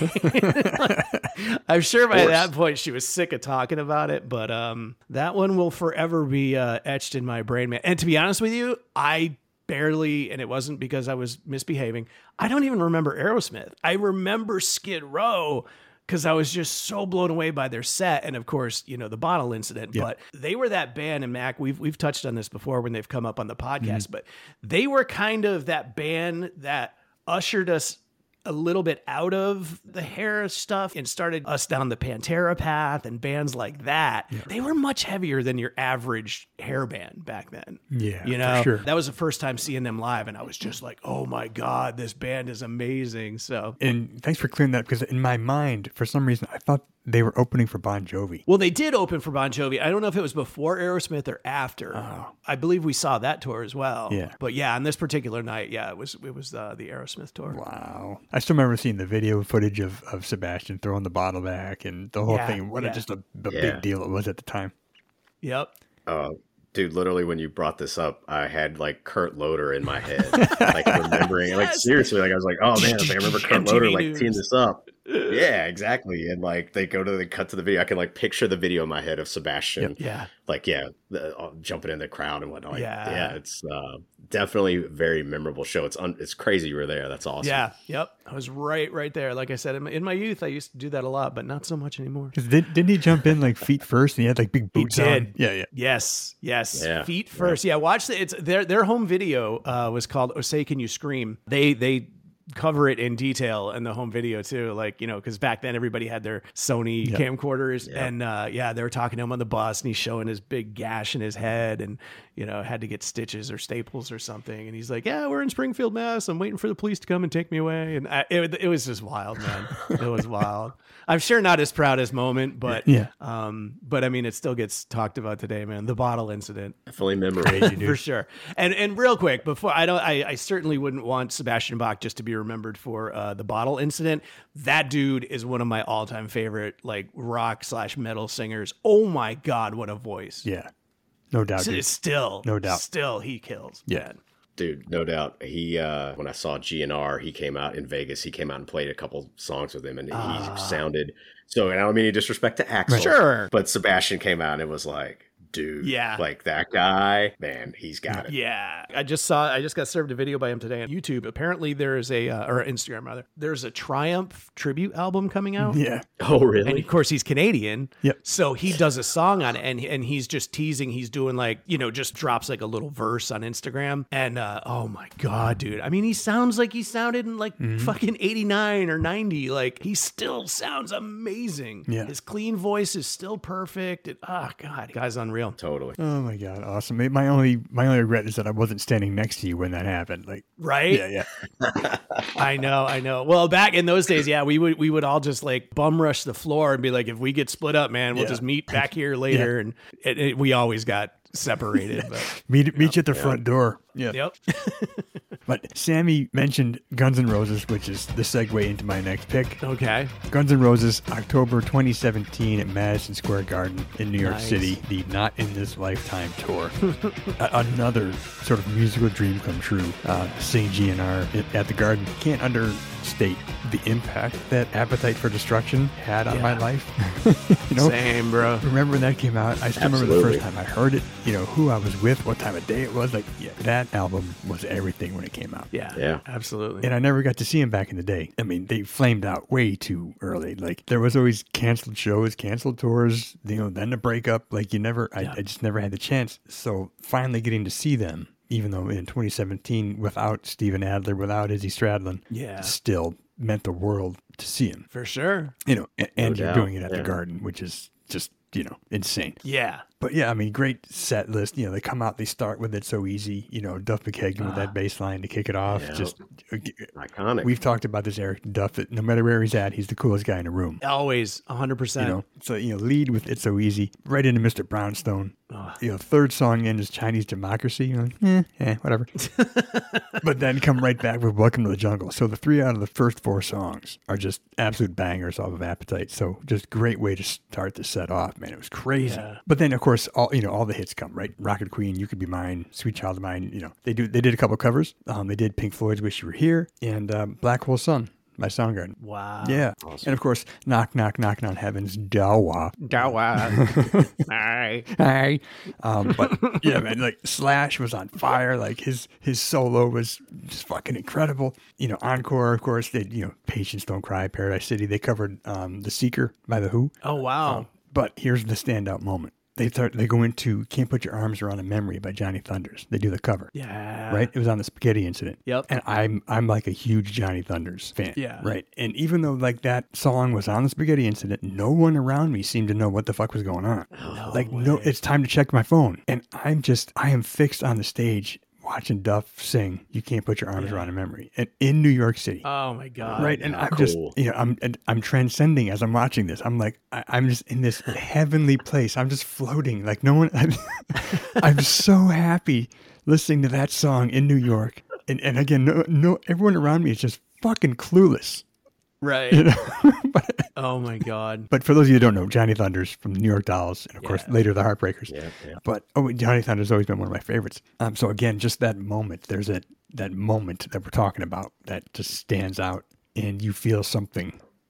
I'm sure by that point she was sick of talking about it. But um, that one will forever be uh, etched in my brain, man. And to be honest with you, I barely, and it wasn't because I was misbehaving, I don't even remember Aerosmith. I remember Skid Row because I was just so blown away by their set. And of course, you know, the bottle incident, yeah. but they were that band. And Mac, we've, we've touched on this before when they've come up on the podcast, mm-hmm. but they were kind of that band that ushered us a little bit out of the hair stuff and started us down the Pantera path and bands like that. Yeah. They were much heavier than your average hair band back then. Yeah, you know, for sure. That was the first time seeing them live. And I was just like, oh my God, this band is amazing. So, and thanks for clearing that, because in my mind, for some reason, I thought they were opening for Bon Jovi. Well, they did open for Bon Jovi. I don't know if it was before Aerosmith or after. Oh. I believe we saw that tour as well. Yeah. But yeah, on this particular night, yeah, it was it was uh, the Aerosmith tour. Wow. I still remember seeing the video footage of, of Sebastian throwing the bottle back and the whole yeah, thing. What yeah. a, just a, a yeah. big deal it was at the time. Yep. Uh, dude, literally when you brought this up, I had like Kurt Loder in my head. Like remembering, like seriously, like I was like, oh man, I, was like, I remember Kurt Loder like teeing this up. Yeah, exactly. And like they go to the cut to the video. I can like picture the video in my head of Sebastian. Yep. Yeah. Like, yeah, the, uh, jumping in the crowd and whatnot. Like, Yeah. yeah. It's uh, definitely a very memorable show. It's un- it's crazy you were there. That's awesome. Yeah. Yep. I was right, right there. Like I said, in my, in my youth, I used to do that a lot, but not so much anymore. Because did, didn't he jump in like feet first and he had like big boots He did. on? Yeah, yeah. Yes, yes. Yeah, Feet first. Yeah. Watch the, it's their their home video uh, was called "Oh Say Can You Scream." They they cover it in detail in the home video too. Like, you know, because back then everybody had their Sony Yep. camcorders, Yep. and uh, yeah, they were talking to him on the bus, and he's showing his big gash in his head, and you know, had to get stitches or staples or something. And he's like, "Yeah, we're in Springfield, Mass. I'm waiting for the police to come and take me away." And I, it it was just wild, man. It was wild. I'm sure not his proudest moment, but Yeah. um, but I mean, it still gets talked about today, man. The bottle incident, Definitely memorable. for sure. And and real quick, before I don't, I, I certainly wouldn't want Sebastian Bach just to be remembered for uh, the bottle incident. That dude is one of my all time favorite like rock slash metal singers. Oh my god, what a voice! Yeah. No doubt. dude. S- Still, No doubt. still he kills. Yeah. man. Dude, no doubt. He uh when I saw G N R, he came out in Vegas. He came out and played a couple songs with him, and Ah. he sounded so. And I don't mean any disrespect to Axl, Sure. but Sebastian came out and it was like, dude, Yeah. like that guy, man, he's got it. Yeah, I just saw. I just got served a video by him today on YouTube. Apparently, there is a uh, or Instagram rather. There's a Triumph tribute album coming out. Yeah. Oh, And really? of course, he's Canadian. Yep. So he does a song on it, and and he's just teasing. He's doing like, you know, just drops like a little verse on Instagram. And uh, oh my god, dude! I mean, he sounds like he sounded in like fucking eighty-nine or ninety. Like he still sounds amazing. Yeah. His clean voice is still perfect. And, oh god, guy's unreal. Totally. Oh my god, awesome! My only my only regret is that I wasn't standing next to you when that happened. Like, Right? yeah, yeah, I know, I know. Well, back in those days, yeah, we would we would all just like bum rush the floor and be like, if we get split up, man, we'll Yeah. just meet back here later. And it, it, we always got separated. But meet meet you at the front door. Yeah. yep. But Sammy mentioned Guns N' Roses, which is the segue into my next pick. Okay. Guns N' Roses, October twenty seventeen at Madison Square Garden in New York Nice. City, the Not in This Lifetime tour. A- another sort of musical dream come true. Uh, seeing G N R at- at the Garden. Can't understate the impact that Appetite for Destruction had on my Yeah. life. you know, Same, bro. remember when that came out? I still remember the Absolutely. first time I heard it, you know, who I was with, what time of day it was. Like, yeah, that album was everything when it came out. Yeah. Yeah. Absolutely. And I never got to see him back in the day. I mean, they flamed out way too early. Like, there was always canceled shows, canceled tours, you know, then a breakup. Like, you never, I, Yeah. I just never had the chance. So finally getting to see them, even though in twenty seventeen, without Steven Adler, without Izzy Stradlin, Yeah. still meant the world to see him. For sure. You know, and, and you're doubt, doing it at yeah. the Garden, which is just, you know, insane. Yeah. But yeah, I mean, great set list. You know, they come out, they start with It So Easy. You know, Duff McKagan with that bass line to kick it off. Yeah. Just, Iconic. we've talked about this Eric Duff. That no matter where he's at, he's the coolest guy in the room. Always one hundred percent. You know, so you know, lead with It's So Easy, right into Mister Brownstone. You know, third song in is Chinese Democracy. You're like, eh, eh, whatever. But then come right back with Welcome to the Jungle. So the three out of the first four songs are just absolute bangers off of Appetite. So just great way to start the set off, man. It was crazy. Yeah. But then of course, all you know, all the hits come, right? Rocket Queen, You Could Be Mine, Sweet Child of Mine. You know, they do. They did a couple covers. Um, they did Pink Floyd's Wish You Were Here and um, Black Hole Sun by Soundgarden. Wow. Yeah. And of course, Knock, Knock, Knocking on Heaven's Dawa. Dawa. Hi. Hi. Um, but yeah, man, like Slash was on fire. Like his his solo was just fucking incredible. You know, Encore, of course, they, you know, Patience Don't Cry, Paradise City. They covered um, The Seeker by The Who. Oh, wow. Um, but here's the standout moment. They start. They go into "Can't Put Your Arms Around a Memory" by Johnny Thunders. They do the cover. Yeah. Right, it was on the Spaghetti Incident. Yep. And I'm I'm like a huge Johnny Thunders fan. Yeah. Right. And even though like that song was on the Spaghetti Incident, no one around me seemed to know what the fuck was going on. like no, it's time to check my phone, and I'm just I am fixed on the stage watching Duff sing "You Can't Put Your Arms Around a Memory" and in New York City. Oh, my God. Right, and how I'm just, cool. you know, I'm and I'm transcending as I'm watching this. I'm like, I, I'm just in this heavenly place. I'm just floating, like no one. I'm, I'm so happy listening to that song in New York, and and again, no, no, everyone around me is just fucking clueless. Right. You know? but, Oh, my God. but for those of you who don't know, Johnny Thunders from the New York Dolls, and of course Yeah. later the Heartbreakers. Yeah, yeah. But oh, Johnny Thunder's always been one of my favorites. Um, so again, just that moment. There's that that moment that we're talking about that just stands out, and you feel something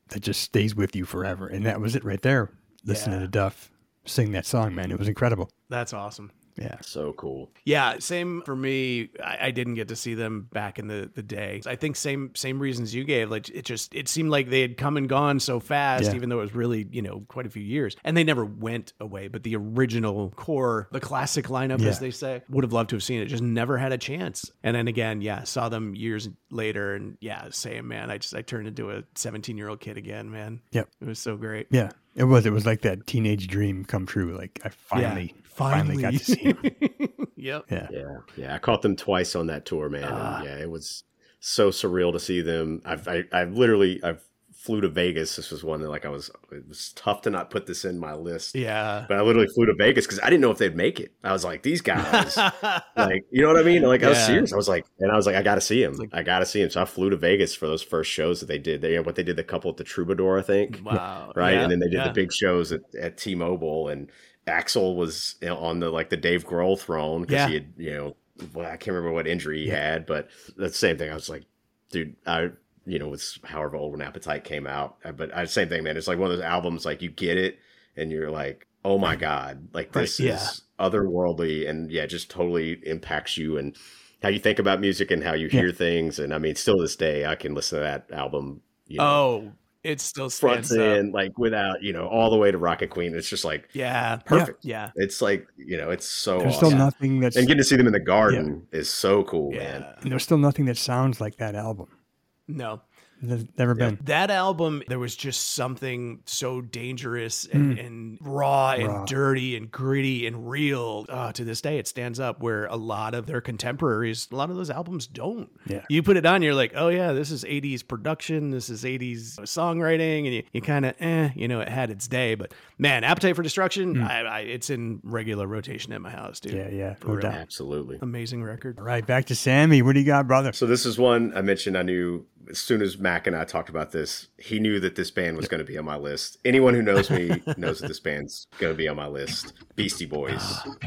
that just stays with you forever. And that was it right there. Listening Yeah. to Duff sing that song, man. It was incredible. That's awesome. Yeah. So cool. Yeah, same for me. I, I didn't get to see them back in the, the day. I think same same reasons you gave. Like it just it seemed like they had come and gone so fast, Yeah. even though it was really, you know, quite a few years. And they never went away. But the original core, the classic lineup, Yeah. as they say, would have loved to have seen it. Just never had a chance. And then again, yeah, saw them years later, and yeah, same man. I just I turned into a seventeen year old kid again, man. Yep. It was so great. Yeah. It was. It was like that teenage dream come true. Like I finally, finally, got to see him. Yep. Yeah. Yeah, yeah. I caught them twice on that tour, man. Ah. And yeah, it was so surreal to see them. I've, I, I've literally, I've flew to Vegas. This was one that like I was. It was tough to not put this in my list. Yeah. But I literally flew to Vegas because I didn't know if they'd make it. I was like, these guys, like, you know what I mean? Like, I was Yeah. serious. I was like, and I was like, I got to see him. I got to see him. So I flew to Vegas for those first shows that they did. They, what they did, the couple at the Troubadour, I think. Wow. Right. Yeah, And then they did yeah. the big shows at, at T-Mobile, and Axl was, you know, on the, like the Dave Grohl throne because Yeah. he had, you know, well, I can't remember what injury he had, but that's the same thing. I was like, dude, I, you know, it's however old when Appetite came out, but I, same thing, man. It's like one of those albums, like you get it and you're like, oh my God, like this Right, yeah. is otherworldly, and yeah, just totally impacts you and how you think about music and how you hear things. And I mean, still to this day, I can listen to that album, you know, Oh, it still front stands to up. end, like without, you know, all the way to Rocket Queen. It's just like, Yeah. perfect. Yeah. It's like, you know, it's so There's awesome. still nothing that's And getting to see them in the garden is so cool, Yeah. man. Yeah. there's still nothing that sounds like that album. No. There's never been. That album, there was just something so dangerous and, and raw and Raw. dirty and gritty and real. Uh, to this day, it stands up where a lot of their contemporaries, a lot of those albums don't. Yeah. You put it on, you're like, oh yeah, this is eighties production, this is eighties songwriting, and you, you kind of, eh, you know, it had its day. But man, Appetite for Destruction, I, I, it's in regular rotation at my house, dude. Yeah, yeah, For no real. doubt. Absolutely. Amazing record. All right, back to Sammy. What do you got, brother? So this is one I mentioned. I knew as soon as Mac and I talked about this, he knew that this band was going to be on my list. Anyone who knows me knows that this band's going to be on my list. Beastie Boys,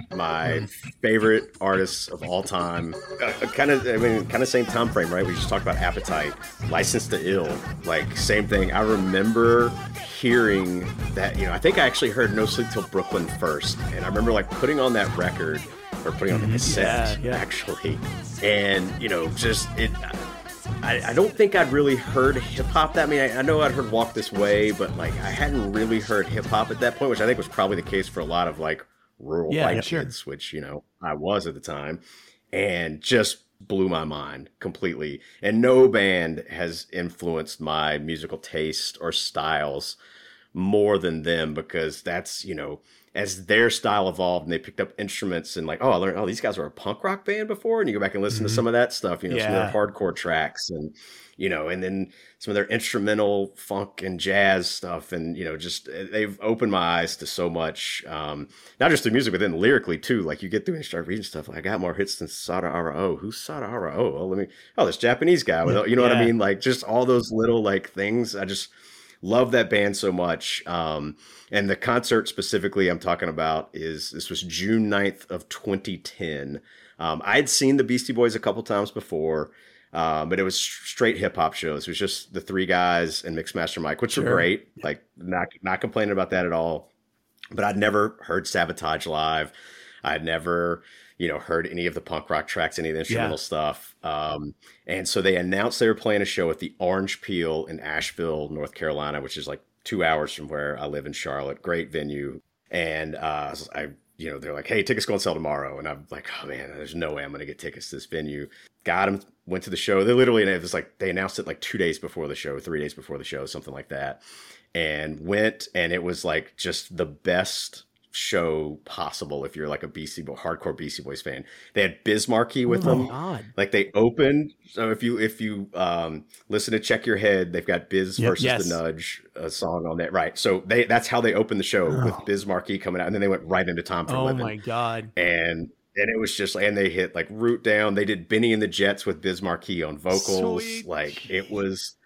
my favorite artists of all time. Uh, kind of, I mean, kind of same time frame, right? We just talked about Appetite, License to Ill, like same thing. I remember hearing that. You know, I think I actually heard No Sleep Till Brooklyn first, and I remember like putting on that record or putting on the cassette, Yeah, yeah. actually, and you know, just it. I, I don't think I'd really heard hip hop that. I mean, I, I know I'd heard Walk This Way, but like I hadn't really heard hip hop at that point, which I think was probably the case for a lot of like rural Yeah, white yeah, sure. kids, which, you know, I was at the time, and just blew my mind completely. And no band has influenced my musical taste or styles more than them, because that's, you know, as their style evolved and they picked up instruments and like, oh, I learned, oh, these guys were a punk rock band before. And you go back and listen Mm-hmm. to some of that stuff, you know, some of Yeah. their hardcore tracks and, you know, and then some of their instrumental funk and jazz stuff. And, you know, just they've opened my eyes to so much, um, not just the music, but then lyrically too. Like you get through and start reading stuff. Like, I got more hits than Sada Ara O. Who's Sada Ara O? Oh, let me, oh, this Japanese guy. With, you know what I Yeah. mean? Like just all those little like things. I just love that band so much. Um, and the concert specifically I'm talking about is, this was June ninth of twenty ten. Um, I'd seen the Beastie Boys a couple times before, um, but it was straight hip hop shows. It was just the three guys and Mixmaster Mike, which were Sure. great. Like not, not complaining about that at all, but I'd never heard Sabotage live. I'd never, you know, heard any of the punk rock tracks, any of the instrumental Yeah. stuff. Um, and so they announced they were playing a show at the Orange Peel in Asheville, North Carolina, which is like two hours from where I live in Charlotte. Great venue. And uh, I, you know, they're like, hey, tickets go on sale tomorrow. And I'm like, oh man, there's no way I'm going to get tickets to this venue. Got them, went to the show. They literally, it was like, they announced it like two days before the show, three days before the show, something like that. And went, and it was like just the best show possible if you're like a Beastie Boy, hardcore Beastie Boys fan. They had Biz Markie with Oh them. my God. Like they opened. So if you if you um, listen to Check Your Head, they've got Biz Yep. versus Yes. the Nudge a song on that. Right. So they that's how they opened the show with Biz Markie coming out, and then they went right into Tom for Oh Living. my God. And and it was just, and they hit like Root Down. They did Benny and the Jets with Biz Markie on vocals. Sweet. Like it was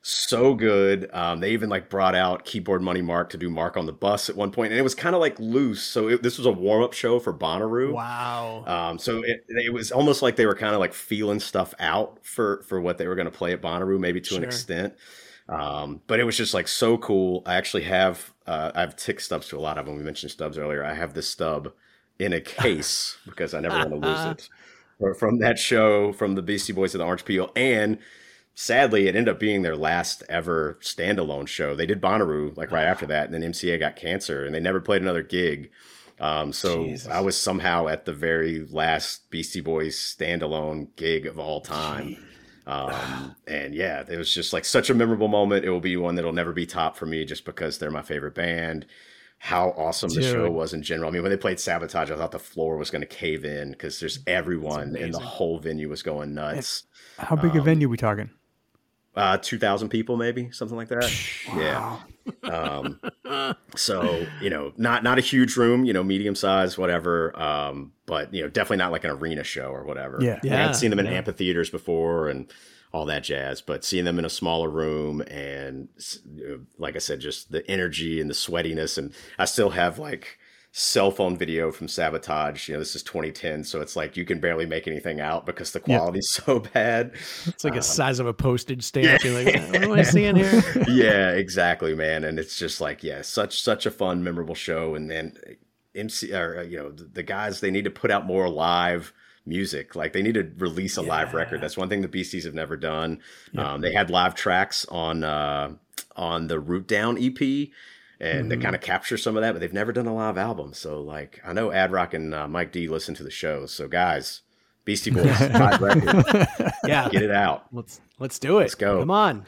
So good. Um, they even like brought out Keyboard Money Mark to do Mark on the Bus at one point, and it was kind of like loose. So it, this was a warm up show for Bonnaroo. Wow. Um, so it, it was almost like they were kind of like feeling stuff out for for what they were going to play at Bonnaroo, maybe to sure. an extent. Um, but it was just like so cool. I actually have uh, I have tick stubs to a lot of them. We mentioned stubs earlier. I have this stub in a case because I never want to lose it. From that show, from the Beastie Boys to the Orange Peel, and sadly, it ended up being their last ever standalone show. They did Bonnaroo like right after that, and then M C A got cancer, and they never played another gig. Um, so Jesus. I was somehow at the very last Beastie Boys standalone gig of all time. Um, and yeah, it was just like such a memorable moment. It will be one that'll never be topped for me just because they're my favorite band. How awesome the Dude. show was in general. I mean, when they played Sabotage, I thought the floor was going to cave in because there's everyone and the whole venue was going nuts. How big um, a venue are we talking? Uh, two thousand people, maybe something like that. Wow. Yeah. Um, so, you know, not, not a huge room, you know, medium size, whatever. Um, but, you know, definitely not like an arena show or whatever. Yeah. yeah. I'd seen them in yeah. amphitheaters before and all that jazz, but seeing them in a smaller room and, you know, like I said, just the energy and the sweatiness. And I still have like cell phone video from Sabotage. You know, this is twenty ten, so it's like you can barely make anything out because the quality's yeah. so bad. It's like um, the size of a postage stamp. You're like, what am I seeing here? Yeah, exactly, man. And it's just like, yeah, such such a fun, memorable show. And then M C, or you know, the, the guys, they need to put out more live music. Like they need to release a yeah. live record. That's one thing the Beasties have never done. Yeah. Um, they had live tracks on uh, on the Root Down E P. And mm-hmm. they kind of capture some of that, but they've never done a live album. So, like, I know Ad Rock and uh, Mike D listen to the show. So, guys, Beastie Boys, live record. Yeah, get it out. Let's let's do it. Let's go. Come on.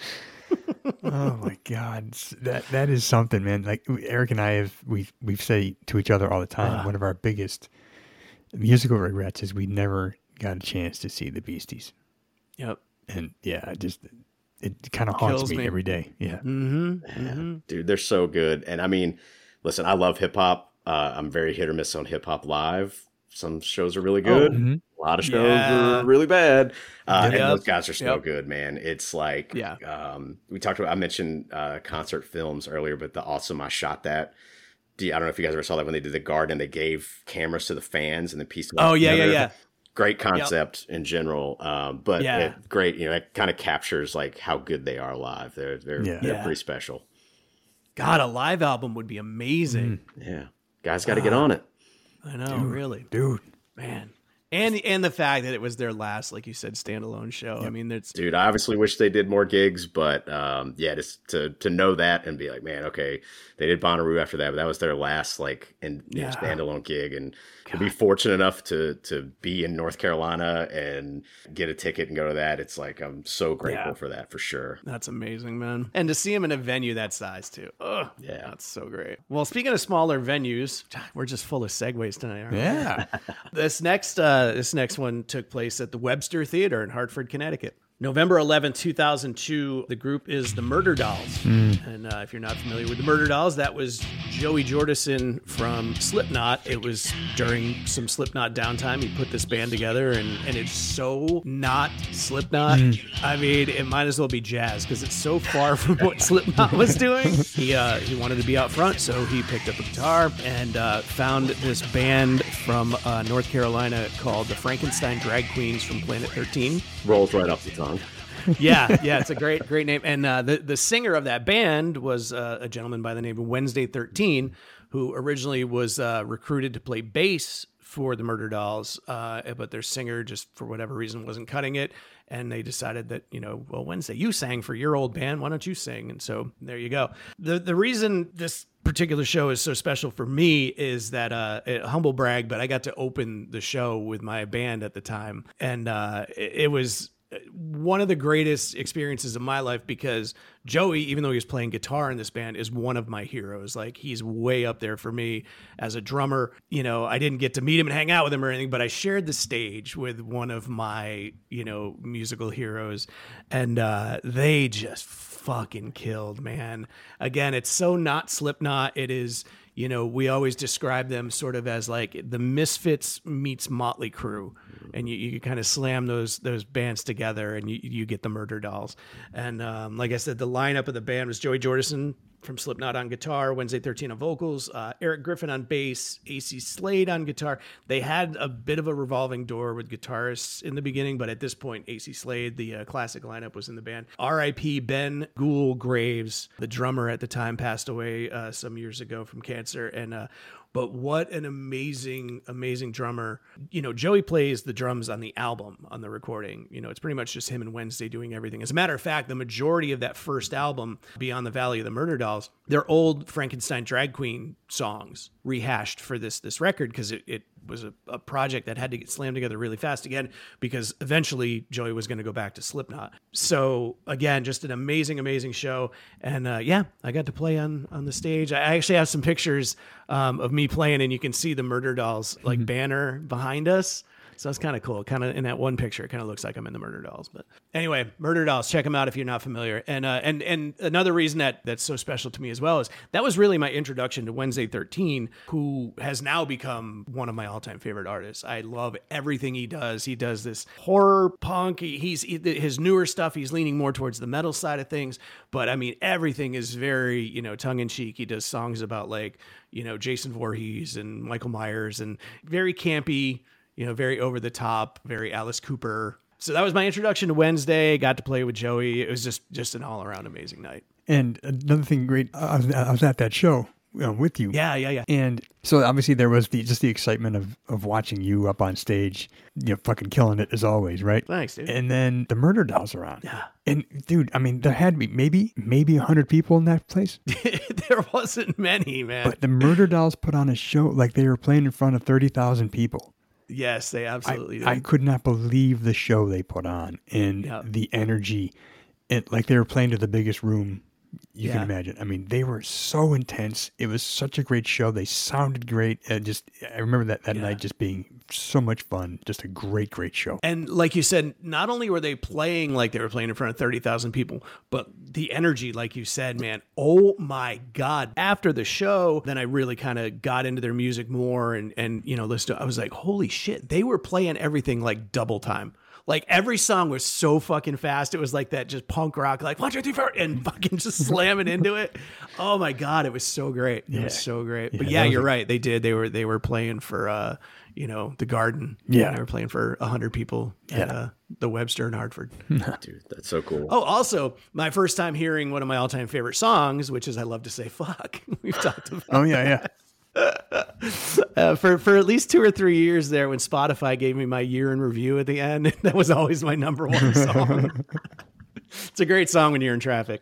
Oh my God, that that is something, man. Like Eric and I have we we've said to each other all the time. Uh, one of our biggest musical regrets is we never got a chance to see the Beasties. Yep. And yeah, just. It kind of haunts me, me every day. Yeah. Mm-hmm. yeah. Mm-hmm. Dude, they're so good. And I mean, listen, I love hip hop. Uh, I'm very hit or miss on hip hop live. Some shows are really good. Oh, mm-hmm. A lot of shows yeah. are really bad. Uh, yep. And those guys are so yep. good, man. It's like, yeah. um, we talked about, I mentioned uh, concert films earlier, but the Awesome I Shot That. I don't know if you guys ever saw that when they did the Garden, they gave cameras to the fans and then pieced them Oh, yeah, together. yeah, yeah. Great concept yep. in general, um, but yeah. it, great. You know, it kind of captures like how good they are live. They're they're yeah. they're yeah. pretty special. God, a live album would be amazing. Mm. Yeah, guys, got to uh, get on it. I know, dude, really, dude, man. And and the fact that it was their last, like you said, standalone show. Yep. I mean, it's dude. I obviously wish they did more gigs, but um, yeah, just to to know that and be like, man, okay, they did Bonnaroo after that, but that was their last like in you yeah. know, standalone gig, and God. to be fortunate enough to to be in North Carolina and get a ticket and go to that, it's like I'm so grateful yeah. for that for sure. That's amazing, man. And to see him in a venue that size too. Ugh, yeah, that's so great. Well, speaking of smaller venues, we're just full of segues tonight, aren't we? Yeah. this next uh, this next one took place at the Webster Theater in Hartford, Connecticut. November eleventh, two thousand two, the group is the Murder Dolls. Mm. And uh, if you're not familiar with the Murder Dolls, that was Joey Jordison from Slipknot. It was during some Slipknot downtime. He put this band together, and, and it's so not Slipknot. Mm. I mean, it might as well be jazz because it's so far from what Slipknot was doing. He uh, he wanted to be out front, so he picked up a guitar and uh, found this band from uh, North Carolina called the Frankenstein Drag Queens from Planet thirteen. Rolls right off the tongue. yeah, yeah, it's a great, great name. And uh, the the singer of that band was uh, a gentleman by the name of Wednesday thirteen, who originally was uh, recruited to play bass for the Murder Dolls, uh, but their singer just for whatever reason wasn't cutting it, and they decided that, you know, well, Wednesday, you sang for your old band, why don't you sing? And so there you go. The the reason this particular show is so special for me is that uh it, humble brag, but I got to open the show with my band at the time, and uh, it, it was one of the greatest experiences of my life because Joey, even though he was playing guitar in this band, is one of my heroes. Like, he's way up there for me as a drummer. You know, I didn't get to meet him and hang out with him or anything, but I shared the stage with one of my, you know, musical heroes, and uh, they just fucking killed, man. Again, it's so not Slipknot. It is, you know, we always describe them sort of as like the Misfits meets Motley Crue. and you, you kind of slam those those bands together, and you you get the Murderdolls. And um, like I said, the lineup of the band was Joey Jordison from Slipknot on guitar, Wednesday thirteen on vocals, uh, Eric Griffin on bass, A C Slade on guitar. They had a bit of a revolving door with guitarists in the beginning, but at this point, A C Slade, the uh, classic lineup, was in the band. R I P Ben Ghoul Graves, the drummer at the time, passed away uh, some years ago from cancer. And uh, but what an amazing, amazing drummer. You know, Joey plays the drums on the album, on the recording. You know, it's pretty much just him and Wednesday doing everything. As a matter of fact, the majority of that first album, Beyond the Valley of the Murderdolls, they're old Frankenstein drag queen songs rehashed for this this record, because it, it was a, a project that had to get slammed together really fast again, because eventually Joey was going to go back to Slipknot. So again, just an amazing, amazing show. And uh, yeah, I got to play on on the stage. I actually have some pictures um, of me playing, and you can see the Murderdolls like mm-hmm. banner behind us. So that's kind of cool. Kind of in that one picture, it kind of looks like I'm in the Murderdolls. But anyway, Murderdolls, check them out if you're not familiar. And uh, and and another reason that that's so special to me as well is that was really my introduction to Wednesday thirteen, who has now become one of my all-time favorite artists. I love everything he does. He does this horror punk. He, he's he, his newer stuff. He's leaning more towards the metal side of things. But I mean, everything is very, you know, tongue-in-cheek. He does songs about, like, you know, Jason Voorhees and Michael Myers, and very campy. You know, very over the top, very Alice Cooper. So that was my introduction to Wednesday. Got to play with Joey. It was just just an all around amazing night. And another thing great, I was, I was at that show uh, with you. Yeah, yeah, yeah. And so obviously there was the just the excitement of of watching you up on stage, you know, fucking killing it as always, right? Thanks, dude. And then the Murderdolls are on. Yeah. And dude, I mean, there had to be maybe maybe a hundred people in that place. There wasn't many, man. But the Murderdolls put on a show like they were playing in front of thirty thousand people. Yes, they absolutely I, did. I could not believe the show they put on, and yeah. the energy. It, like they were playing to the biggest room you yeah. can imagine. I mean, they were so intense. It was such a great show. They sounded great. And just, I remember that, that yeah. night just being so much fun. Just a great, great show. And like you said, not only were they playing like they were playing in front of thirty thousand people, but the energy, like you said, man, oh my God. After the show, then I really kind of got into their music more and, and, you know, listened to, I was like, holy shit, they were playing everything like double time. Like every song was so fucking fast. It was like that just punk rock, like one, two, three, four, and fucking just slamming into it. Oh my God. It was so great. It yeah. was so great. Yeah, but yeah, you're a- right. They did. They were, they were playing for, uh, you know, the Garden. Yeah. They were playing for a hundred people yeah. at uh, the Webster in Hartford. Dude, that's so cool. Oh, also my first time hearing one of my all time favorite songs, which is I Love to Say Fuck. We've talked about Oh yeah. Yeah. uh, for for at least two or three years there, when Spotify gave me my year in review at the end, that was always my number one song. It's a great song when you're in traffic.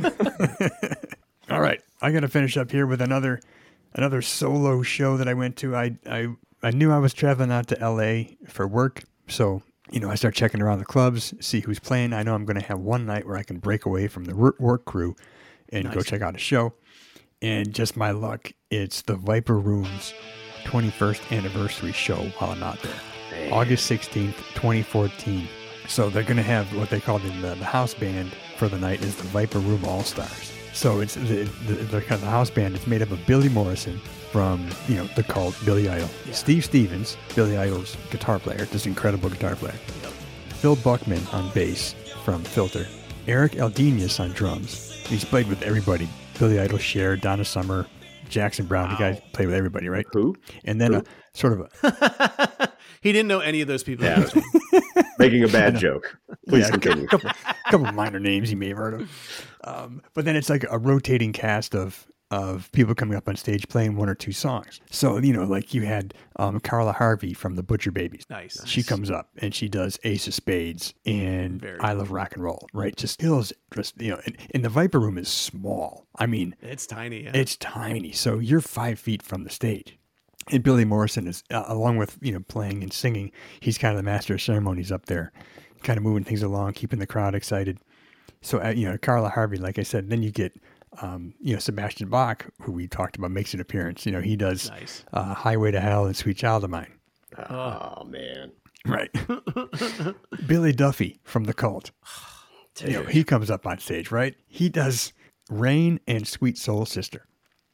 All right, I got to finish up here with another another solo show that I went to. I I I knew I was traveling out to L A for work, so you know I start checking around the clubs, see who's playing. I know I'm going to have one night where I can break away from the work crew and nice. Go check out a show. And just my luck, it's the Viper Room's twenty-first anniversary show while I'm out there. Hey. August sixteenth, twenty fourteen. So they're going to have what they call the, the house band for the night is the Viper Room All-Stars. So it's the, the, the, the house band. It's made up of Billy Morrison from, you know, the cult Billy Idol. Yeah. Steve Stevens, Billy Idol's guitar player, this incredible guitar player. Yep. Phil Buckman on bass from Filter. Eric Aldenas on drums. He's played with everybody. Billy Idol, Cher, Donna Summer, Jackson Brown. Wow. You guys play with everybody, right? Who? And then Who? a sort of a... He didn't know any of those people. Yeah. Making a bad joke. Please yeah, continue. A couple, couple of minor names you may have heard of. Um, but then it's like a rotating cast of of people coming up on stage playing one or two songs. So, you know, like you had um, Carla Harvey from the Butcher Babies. Nice. She comes up and she does Ace of Spades and Very I Love Rock and Roll, right? Just kills, just, you know, and, and the Viper Room is small. I mean, it's tiny. Yeah. It's tiny. So you're five feet from the stage. And Billy Morrison is, uh, along with, you know, playing and singing, he's kind of the master of ceremonies up there, kind of moving things along, keeping the crowd excited. So, uh, you know, Carla Harvey, like I said, then you get, um, you know, Sebastian Bach, who we talked about, makes an appearance. You know, he does nice. uh, Highway to Hell and Sweet Child of Mine. Oh, man. Right. Billy Duffy from The Cult. You know, he comes up on stage, right? He does Rain and Sweet Soul Sister.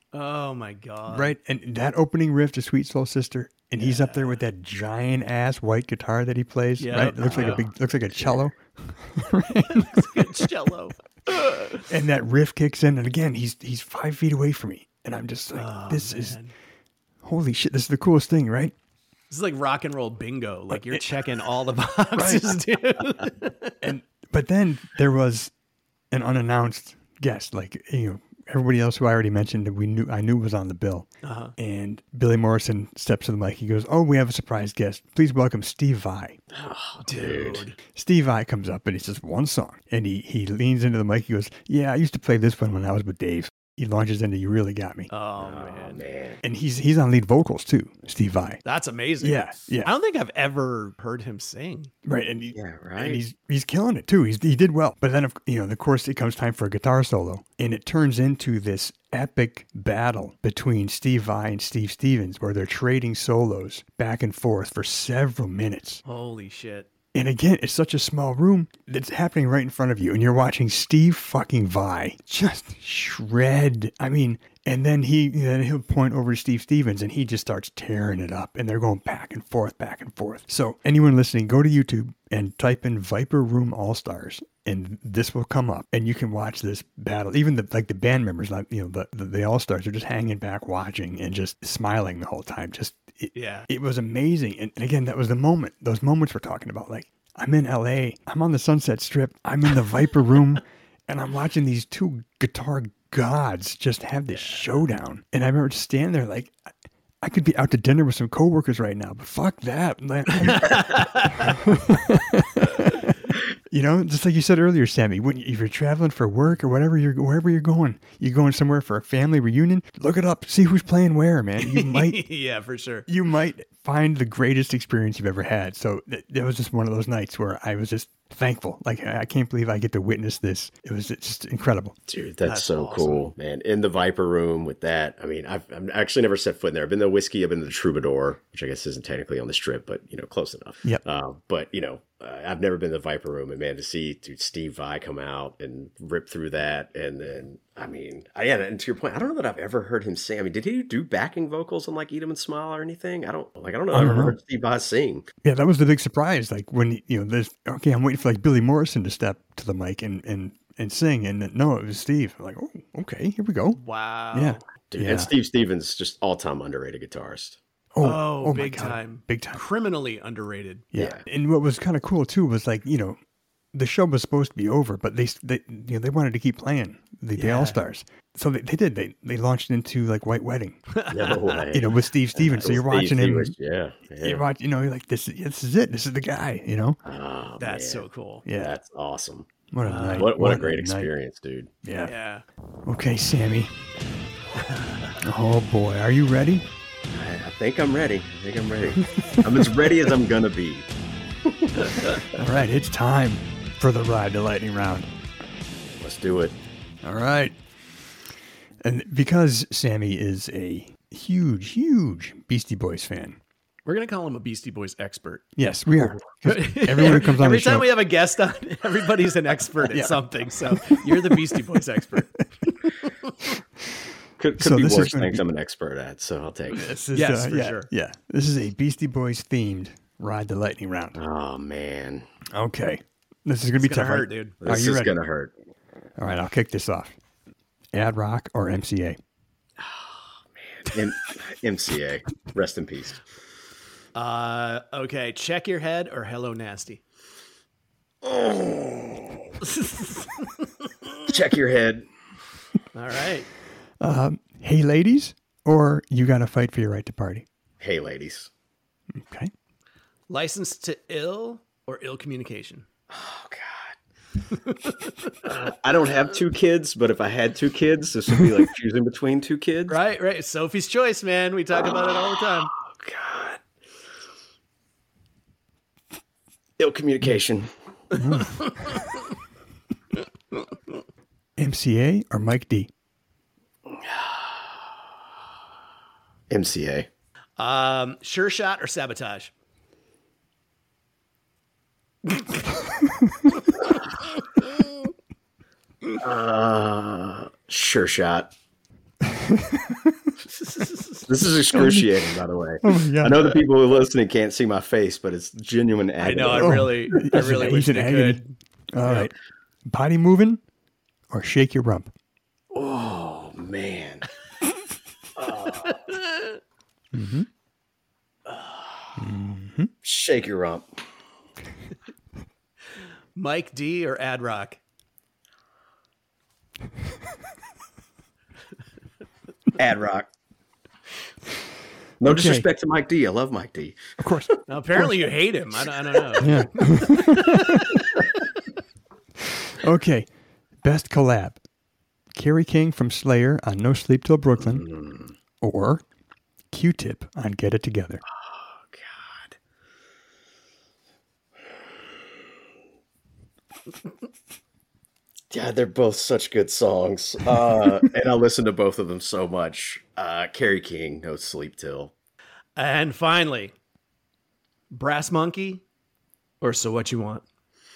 Oh my God. Right? And that opening riff to Sweet Soul Sister, and he's up there with that giant ass white guitar that he plays. Yeah. Right? It looks like Yeah. a big looks like a cello. Good cello. And that riff kicks in, and again, he's he's five feet away from me. And I'm just like, Oh, this is man. holy shit, this is the coolest thing, right? This is like rock and roll bingo. Like you're checking all the boxes, dude. And but then there was an unannounced guest, like you know, everybody else who I already mentioned that we knew I knew was on the bill. Uh-huh. And Billy Morrison steps to the mic. He goes, "Oh, we have a surprise guest. Please welcome Steve Vai." Oh, Dude. Steve Vai comes up and he says one song, and he he leans into the mic. He goes, "Yeah, I used to play this one when I was with Dave." He launches into "You Really Got Me," Oh, Oh, man. man. and he's he's on lead vocals too, Steve Vai. That's amazing. Yeah, yeah. I don't think I've ever heard him sing. Right, and he, Yeah, right. and he's he's killing it too. He's he did well, but then of you know, of course, it comes time for a guitar solo, and it turns into this epic battle between Steve Vai and Steve Stevens, where they're trading solos back and forth for several minutes. Holy shit. And again, it's such a small room that's happening right in front of you, and you're watching Steve fucking Vai just shred. I mean, and then he then he'll point over to Steve Stevens, and he just starts tearing it up, and they're going back and forth, back and forth. So anyone listening, go to YouTube and type in Viper Room All Stars, and this will come up, and you can watch this battle. Even the like the band members, like you know the the, the All Stars, are just hanging back, watching, and just smiling the whole time. Just it, Yeah. it was amazing. And, and again, that was the moment, those moments we're talking about. Like, I'm in L A, I'm on the Sunset Strip, I'm in the Viper Room, and I'm watching these two guitar gods just have this showdown. And I remember just standing there like, I- I could be out to dinner with some coworkers right now, but fuck that. Like, you know, just like you said earlier, Sammy, when if you're traveling for work or whatever, you're wherever you're going, you're going somewhere for a family reunion, look it up, see who's playing where, man. You might Yeah, for sure. you might find the greatest experience you've ever had. So th- that was just one of those nights where I was just thankful. Like, I I can't believe I get to witness this. It was just incredible. Dude, that's, That's so awesome. cool, man. In the Viper Room with that, I mean, I've, I've actually never set foot in there. I've been to the Whiskey, I've been to the Troubadour, which I guess isn't technically on the Strip, but, you know, close enough. Yep. Uh, but, you know, uh, I've never been to the Viper Room, and man, to see dude, Steve Vai come out and rip through that, and then, I mean, I, yeah, and to your point, I don't know that I've ever heard him sing. I mean, did he do backing vocals on like Eat 'em and Smile or anything? I don't, like, I don't know. I I've don't ever know. heard Steve Vai sing. Yeah, that was the big surprise. Like when, you know, there's, okay, I'm waiting for like Billy Morrison to step to the mic and, and, and sing. And then, no, it was Steve. I'm like, oh, okay, here we go. Wow. Yeah. Dude, Yeah. and Steve Stevens, just all-time underrated guitarist. Oh, my big God. time. Big time. Criminally underrated. Yeah. Yeah. And what was kind of cool too was like, you know, the show was supposed to be over, but they, they you know, they wanted to keep playing the, the Yeah. All Stars. So they, they did. They they launched into like White Wedding, No way. you know, with Steve Stevens. So you're Steve watching him. Stevens, yeah. yeah. You're watching, you know, you're like, this, this is it. This is the guy, you know? Oh, That's man. so cool. Yeah. That's awesome. What a Uh, night. What what a night. great experience, dude. Yeah. Yeah. Okay, Sammy. Oh boy, are you ready? I, I think I'm ready. I think I'm ready. I'm as ready as I'm gonna be. All right, it's time for the Ride the Lightning round. Let's do it. All right. And because Sammy is a huge, huge Beastie Boys fan. We're going to call him a Beastie Boys expert. Yes, we are. 'Cause everyone who comes on Every the time show. we have a guest on, everybody's an expert at Yeah. something. So you're the Beastie Boys expert. Could, could So be this is worse gonna things be- I'm an expert at, so I'll take it. This is, Yes, uh, for yeah, sure. Yeah. This is a Beastie Boys themed Ride the Lightning round. Oh man, Okay. This is going to be It's going tough. to right? hurt, dude. Are this you is ready? gonna hurt. All right, I'll kick this off. Ad Rock or M C A? M- MCA, rest in peace. Uh, okay. Check Your Head or Hello Nasty? Check your head. All right. Um, hey, ladies, or You Gotta Fight for Your Right to Party? Hey, ladies. Okay. License to Ill or Ill Communication? Oh God. Uh, I don't have two kids, but if I had two kids, this would be like choosing between two kids. Right, right. Sophie's Choice, man. We talk about it all the time. Oh God. Ill communication. M C A or Mike D? M C A. Um, Sure Shot or Sabotage? Uh, sure shot. This is excruciating, by the way. Oh my God. I know the people who are listening can't see my face, but it's genuine agony. I know. I really, I He's really an- wish he's they an agony. could. All right. Body moving or shake your rump? Oh, man. Uh, Mm-hmm. uh, Shake your rump. Mike D or Ad Rock? Ad Rock. No Okay. disrespect to Mike D. I love Mike D. Of course. Now, apparently you hate him. I don't, I don't know. Yeah. Okay. Best collab. Kerry King from Slayer on No Sleep Till Brooklyn Mm. or Q-Tip on Get It Together. Oh, God. God, they're both such good songs. Uh, and I listen to both of them so much. Uh, Kerry King, No Sleep Till. And finally, Brass Monkey or So What You Want?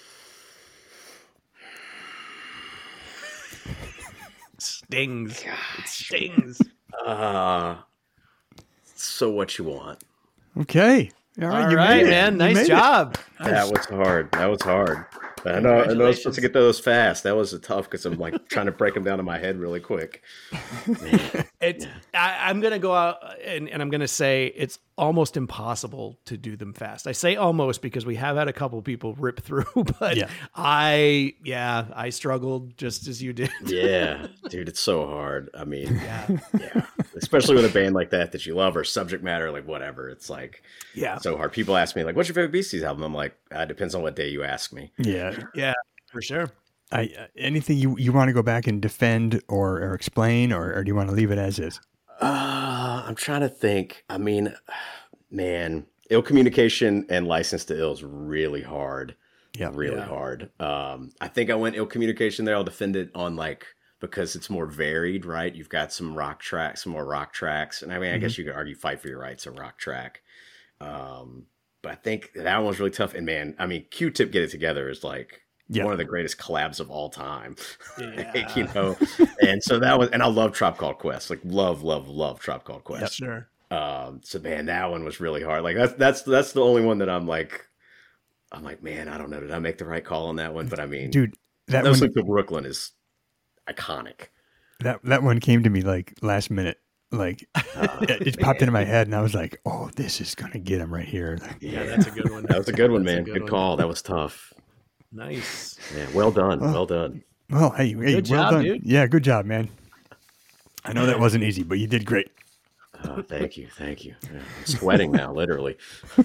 Stings. It stings. Uh, so What You Want. Okay. All right, All you right, made it. man. You Nice made it. job. That was hard. That was hard. I know, I know I was supposed to get those fast. That was tough because I'm like trying to break them down in my head really quick. Man. It, I, I'm going to go out and, and I'm going to say it's almost impossible to do them fast. I say almost because we have had a couple people rip through, but Yeah. I, yeah, I struggled just as you did. Yeah, dude, it's so hard. I mean, Yeah. yeah, especially with a band like that that you love or subject matter, like whatever. It's like Yeah. so hard. People ask me like, "What's your favorite Beasties album?" I'm like, uh, "It depends on what day you ask me." Yeah. Yeah, for sure. I, uh, anything you, you want to go back and defend or, or explain, or, or do you want to leave it as is? Uh, I'm trying to think. I mean, man, ill communication and License to Ill is really hard. Yeah. really Yeah. hard. Um, I think I went ill communication there. I'll defend it on like because it's more varied, right? You've got some rock tracks, some more rock tracks, and I mean, I guess you could argue "Fight for Your Rights" a rock track. Um, but I think that one was really tough. And man, I mean, Q-Tip "Get It Together" is like Yeah. one of the greatest collabs of all time. Yeah. Like, you know, and so that was, and I love Trop Called Quest, like love, love, love Trop Called Quest. Sure. Um, so man, that one was really hard. Like that's that's that's the only one that I'm like, I'm like, man, I don't know, did I make the right call on that one? But I mean, Dude, that No one, Sleep Till Brooklyn is iconic. that, that one came to me like last minute. Like it, it popped into my head and I was like, oh, this is going to get him right here. Yeah, that's a good one. That was a good one, That's a man. good Good, one. call. That was tough. Nice. Yeah, well done. Well done. Well, hey, hey Good well job, done. dude. Yeah, good job, man. I know that wasn't easy, but you did great. Oh, thank you. Thank you. Yeah, I'm sweating now, literally.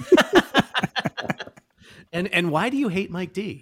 And and why do you hate Mike D?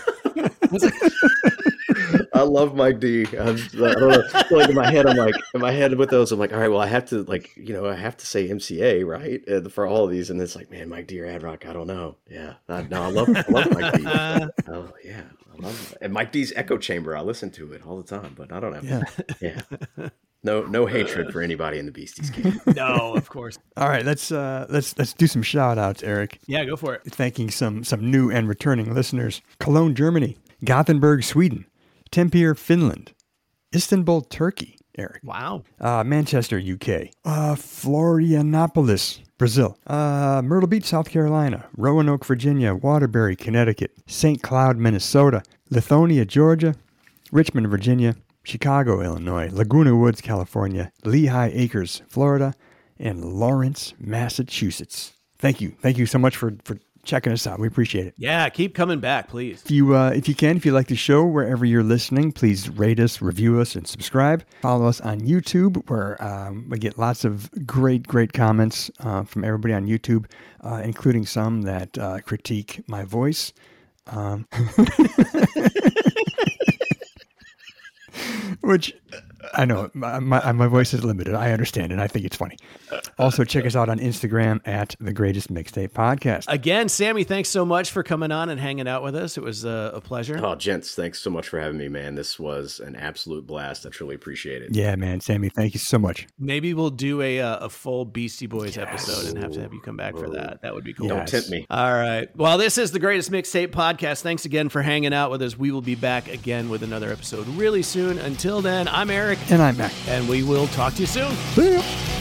I love Mike D. I'm, I don't know. I feel like in my head, I'm like, in my head with those, I'm like, all right, well, I have to, like, you know, I have to say M C A, right? Uh, for all of these. And it's like, man, Mike D or Ad Rock, I don't know. Yeah. I, no, I love, I love Mike D. Oh, yeah. I love it. And Mike D's Echo Chamber, I listen to it all the time, but I don't have, Yeah. yeah. No, no hatred for anybody in the Beasties camp. No, of course. All right, let's uh let's let's do some shout outs, Eric. Yeah, go for it. Thanking some some new and returning listeners. Cologne, Germany. Gothenburg, Sweden. Tampere, Finland. Istanbul, Turkey, Eric. Wow. Uh, Manchester, U K. Uh, Florianopolis, Brazil. Uh, Myrtle Beach, South Carolina. Roanoke, Virginia. Waterbury, Connecticut. Saint Cloud, Minnesota. Lithonia, Georgia. Richmond, Virginia. Chicago, Illinois. Laguna Woods, California. Lehigh Acres, Florida. And Lawrence, Massachusetts. Thank you. Thank you so much for, for checking us out. We appreciate it. Yeah, keep coming back, please. If you, uh, if you can, if you like the show, wherever you're listening, please rate us, review us, and subscribe. Follow us on YouTube, where um, we get lots of great, great comments uh, from everybody on YouTube, uh, including some that uh, critique my voice. Um, which I know my, my my voice is limited. I understand, and I think it's funny. Also, check us out on Instagram at The Greatest Mixtape Podcast. Again, Sammy, thanks so much for coming on and hanging out with us. It was uh, a pleasure. Oh, gents, thanks so much for having me, man. This was an absolute blast. I truly appreciate it. Yeah, man. Sammy, thank you so much. Maybe we'll do a uh, a full Beastie Boys yes. episode and have to have you come back for that. That would be cool. Don't yes. tempt me. All right. Well, this is The Greatest Mixtape Podcast. Thanks again for hanging out with us. We will be back again with another episode really soon. Until then, I'm Eric. And I'm Mac. And we will talk to you soon. See ya.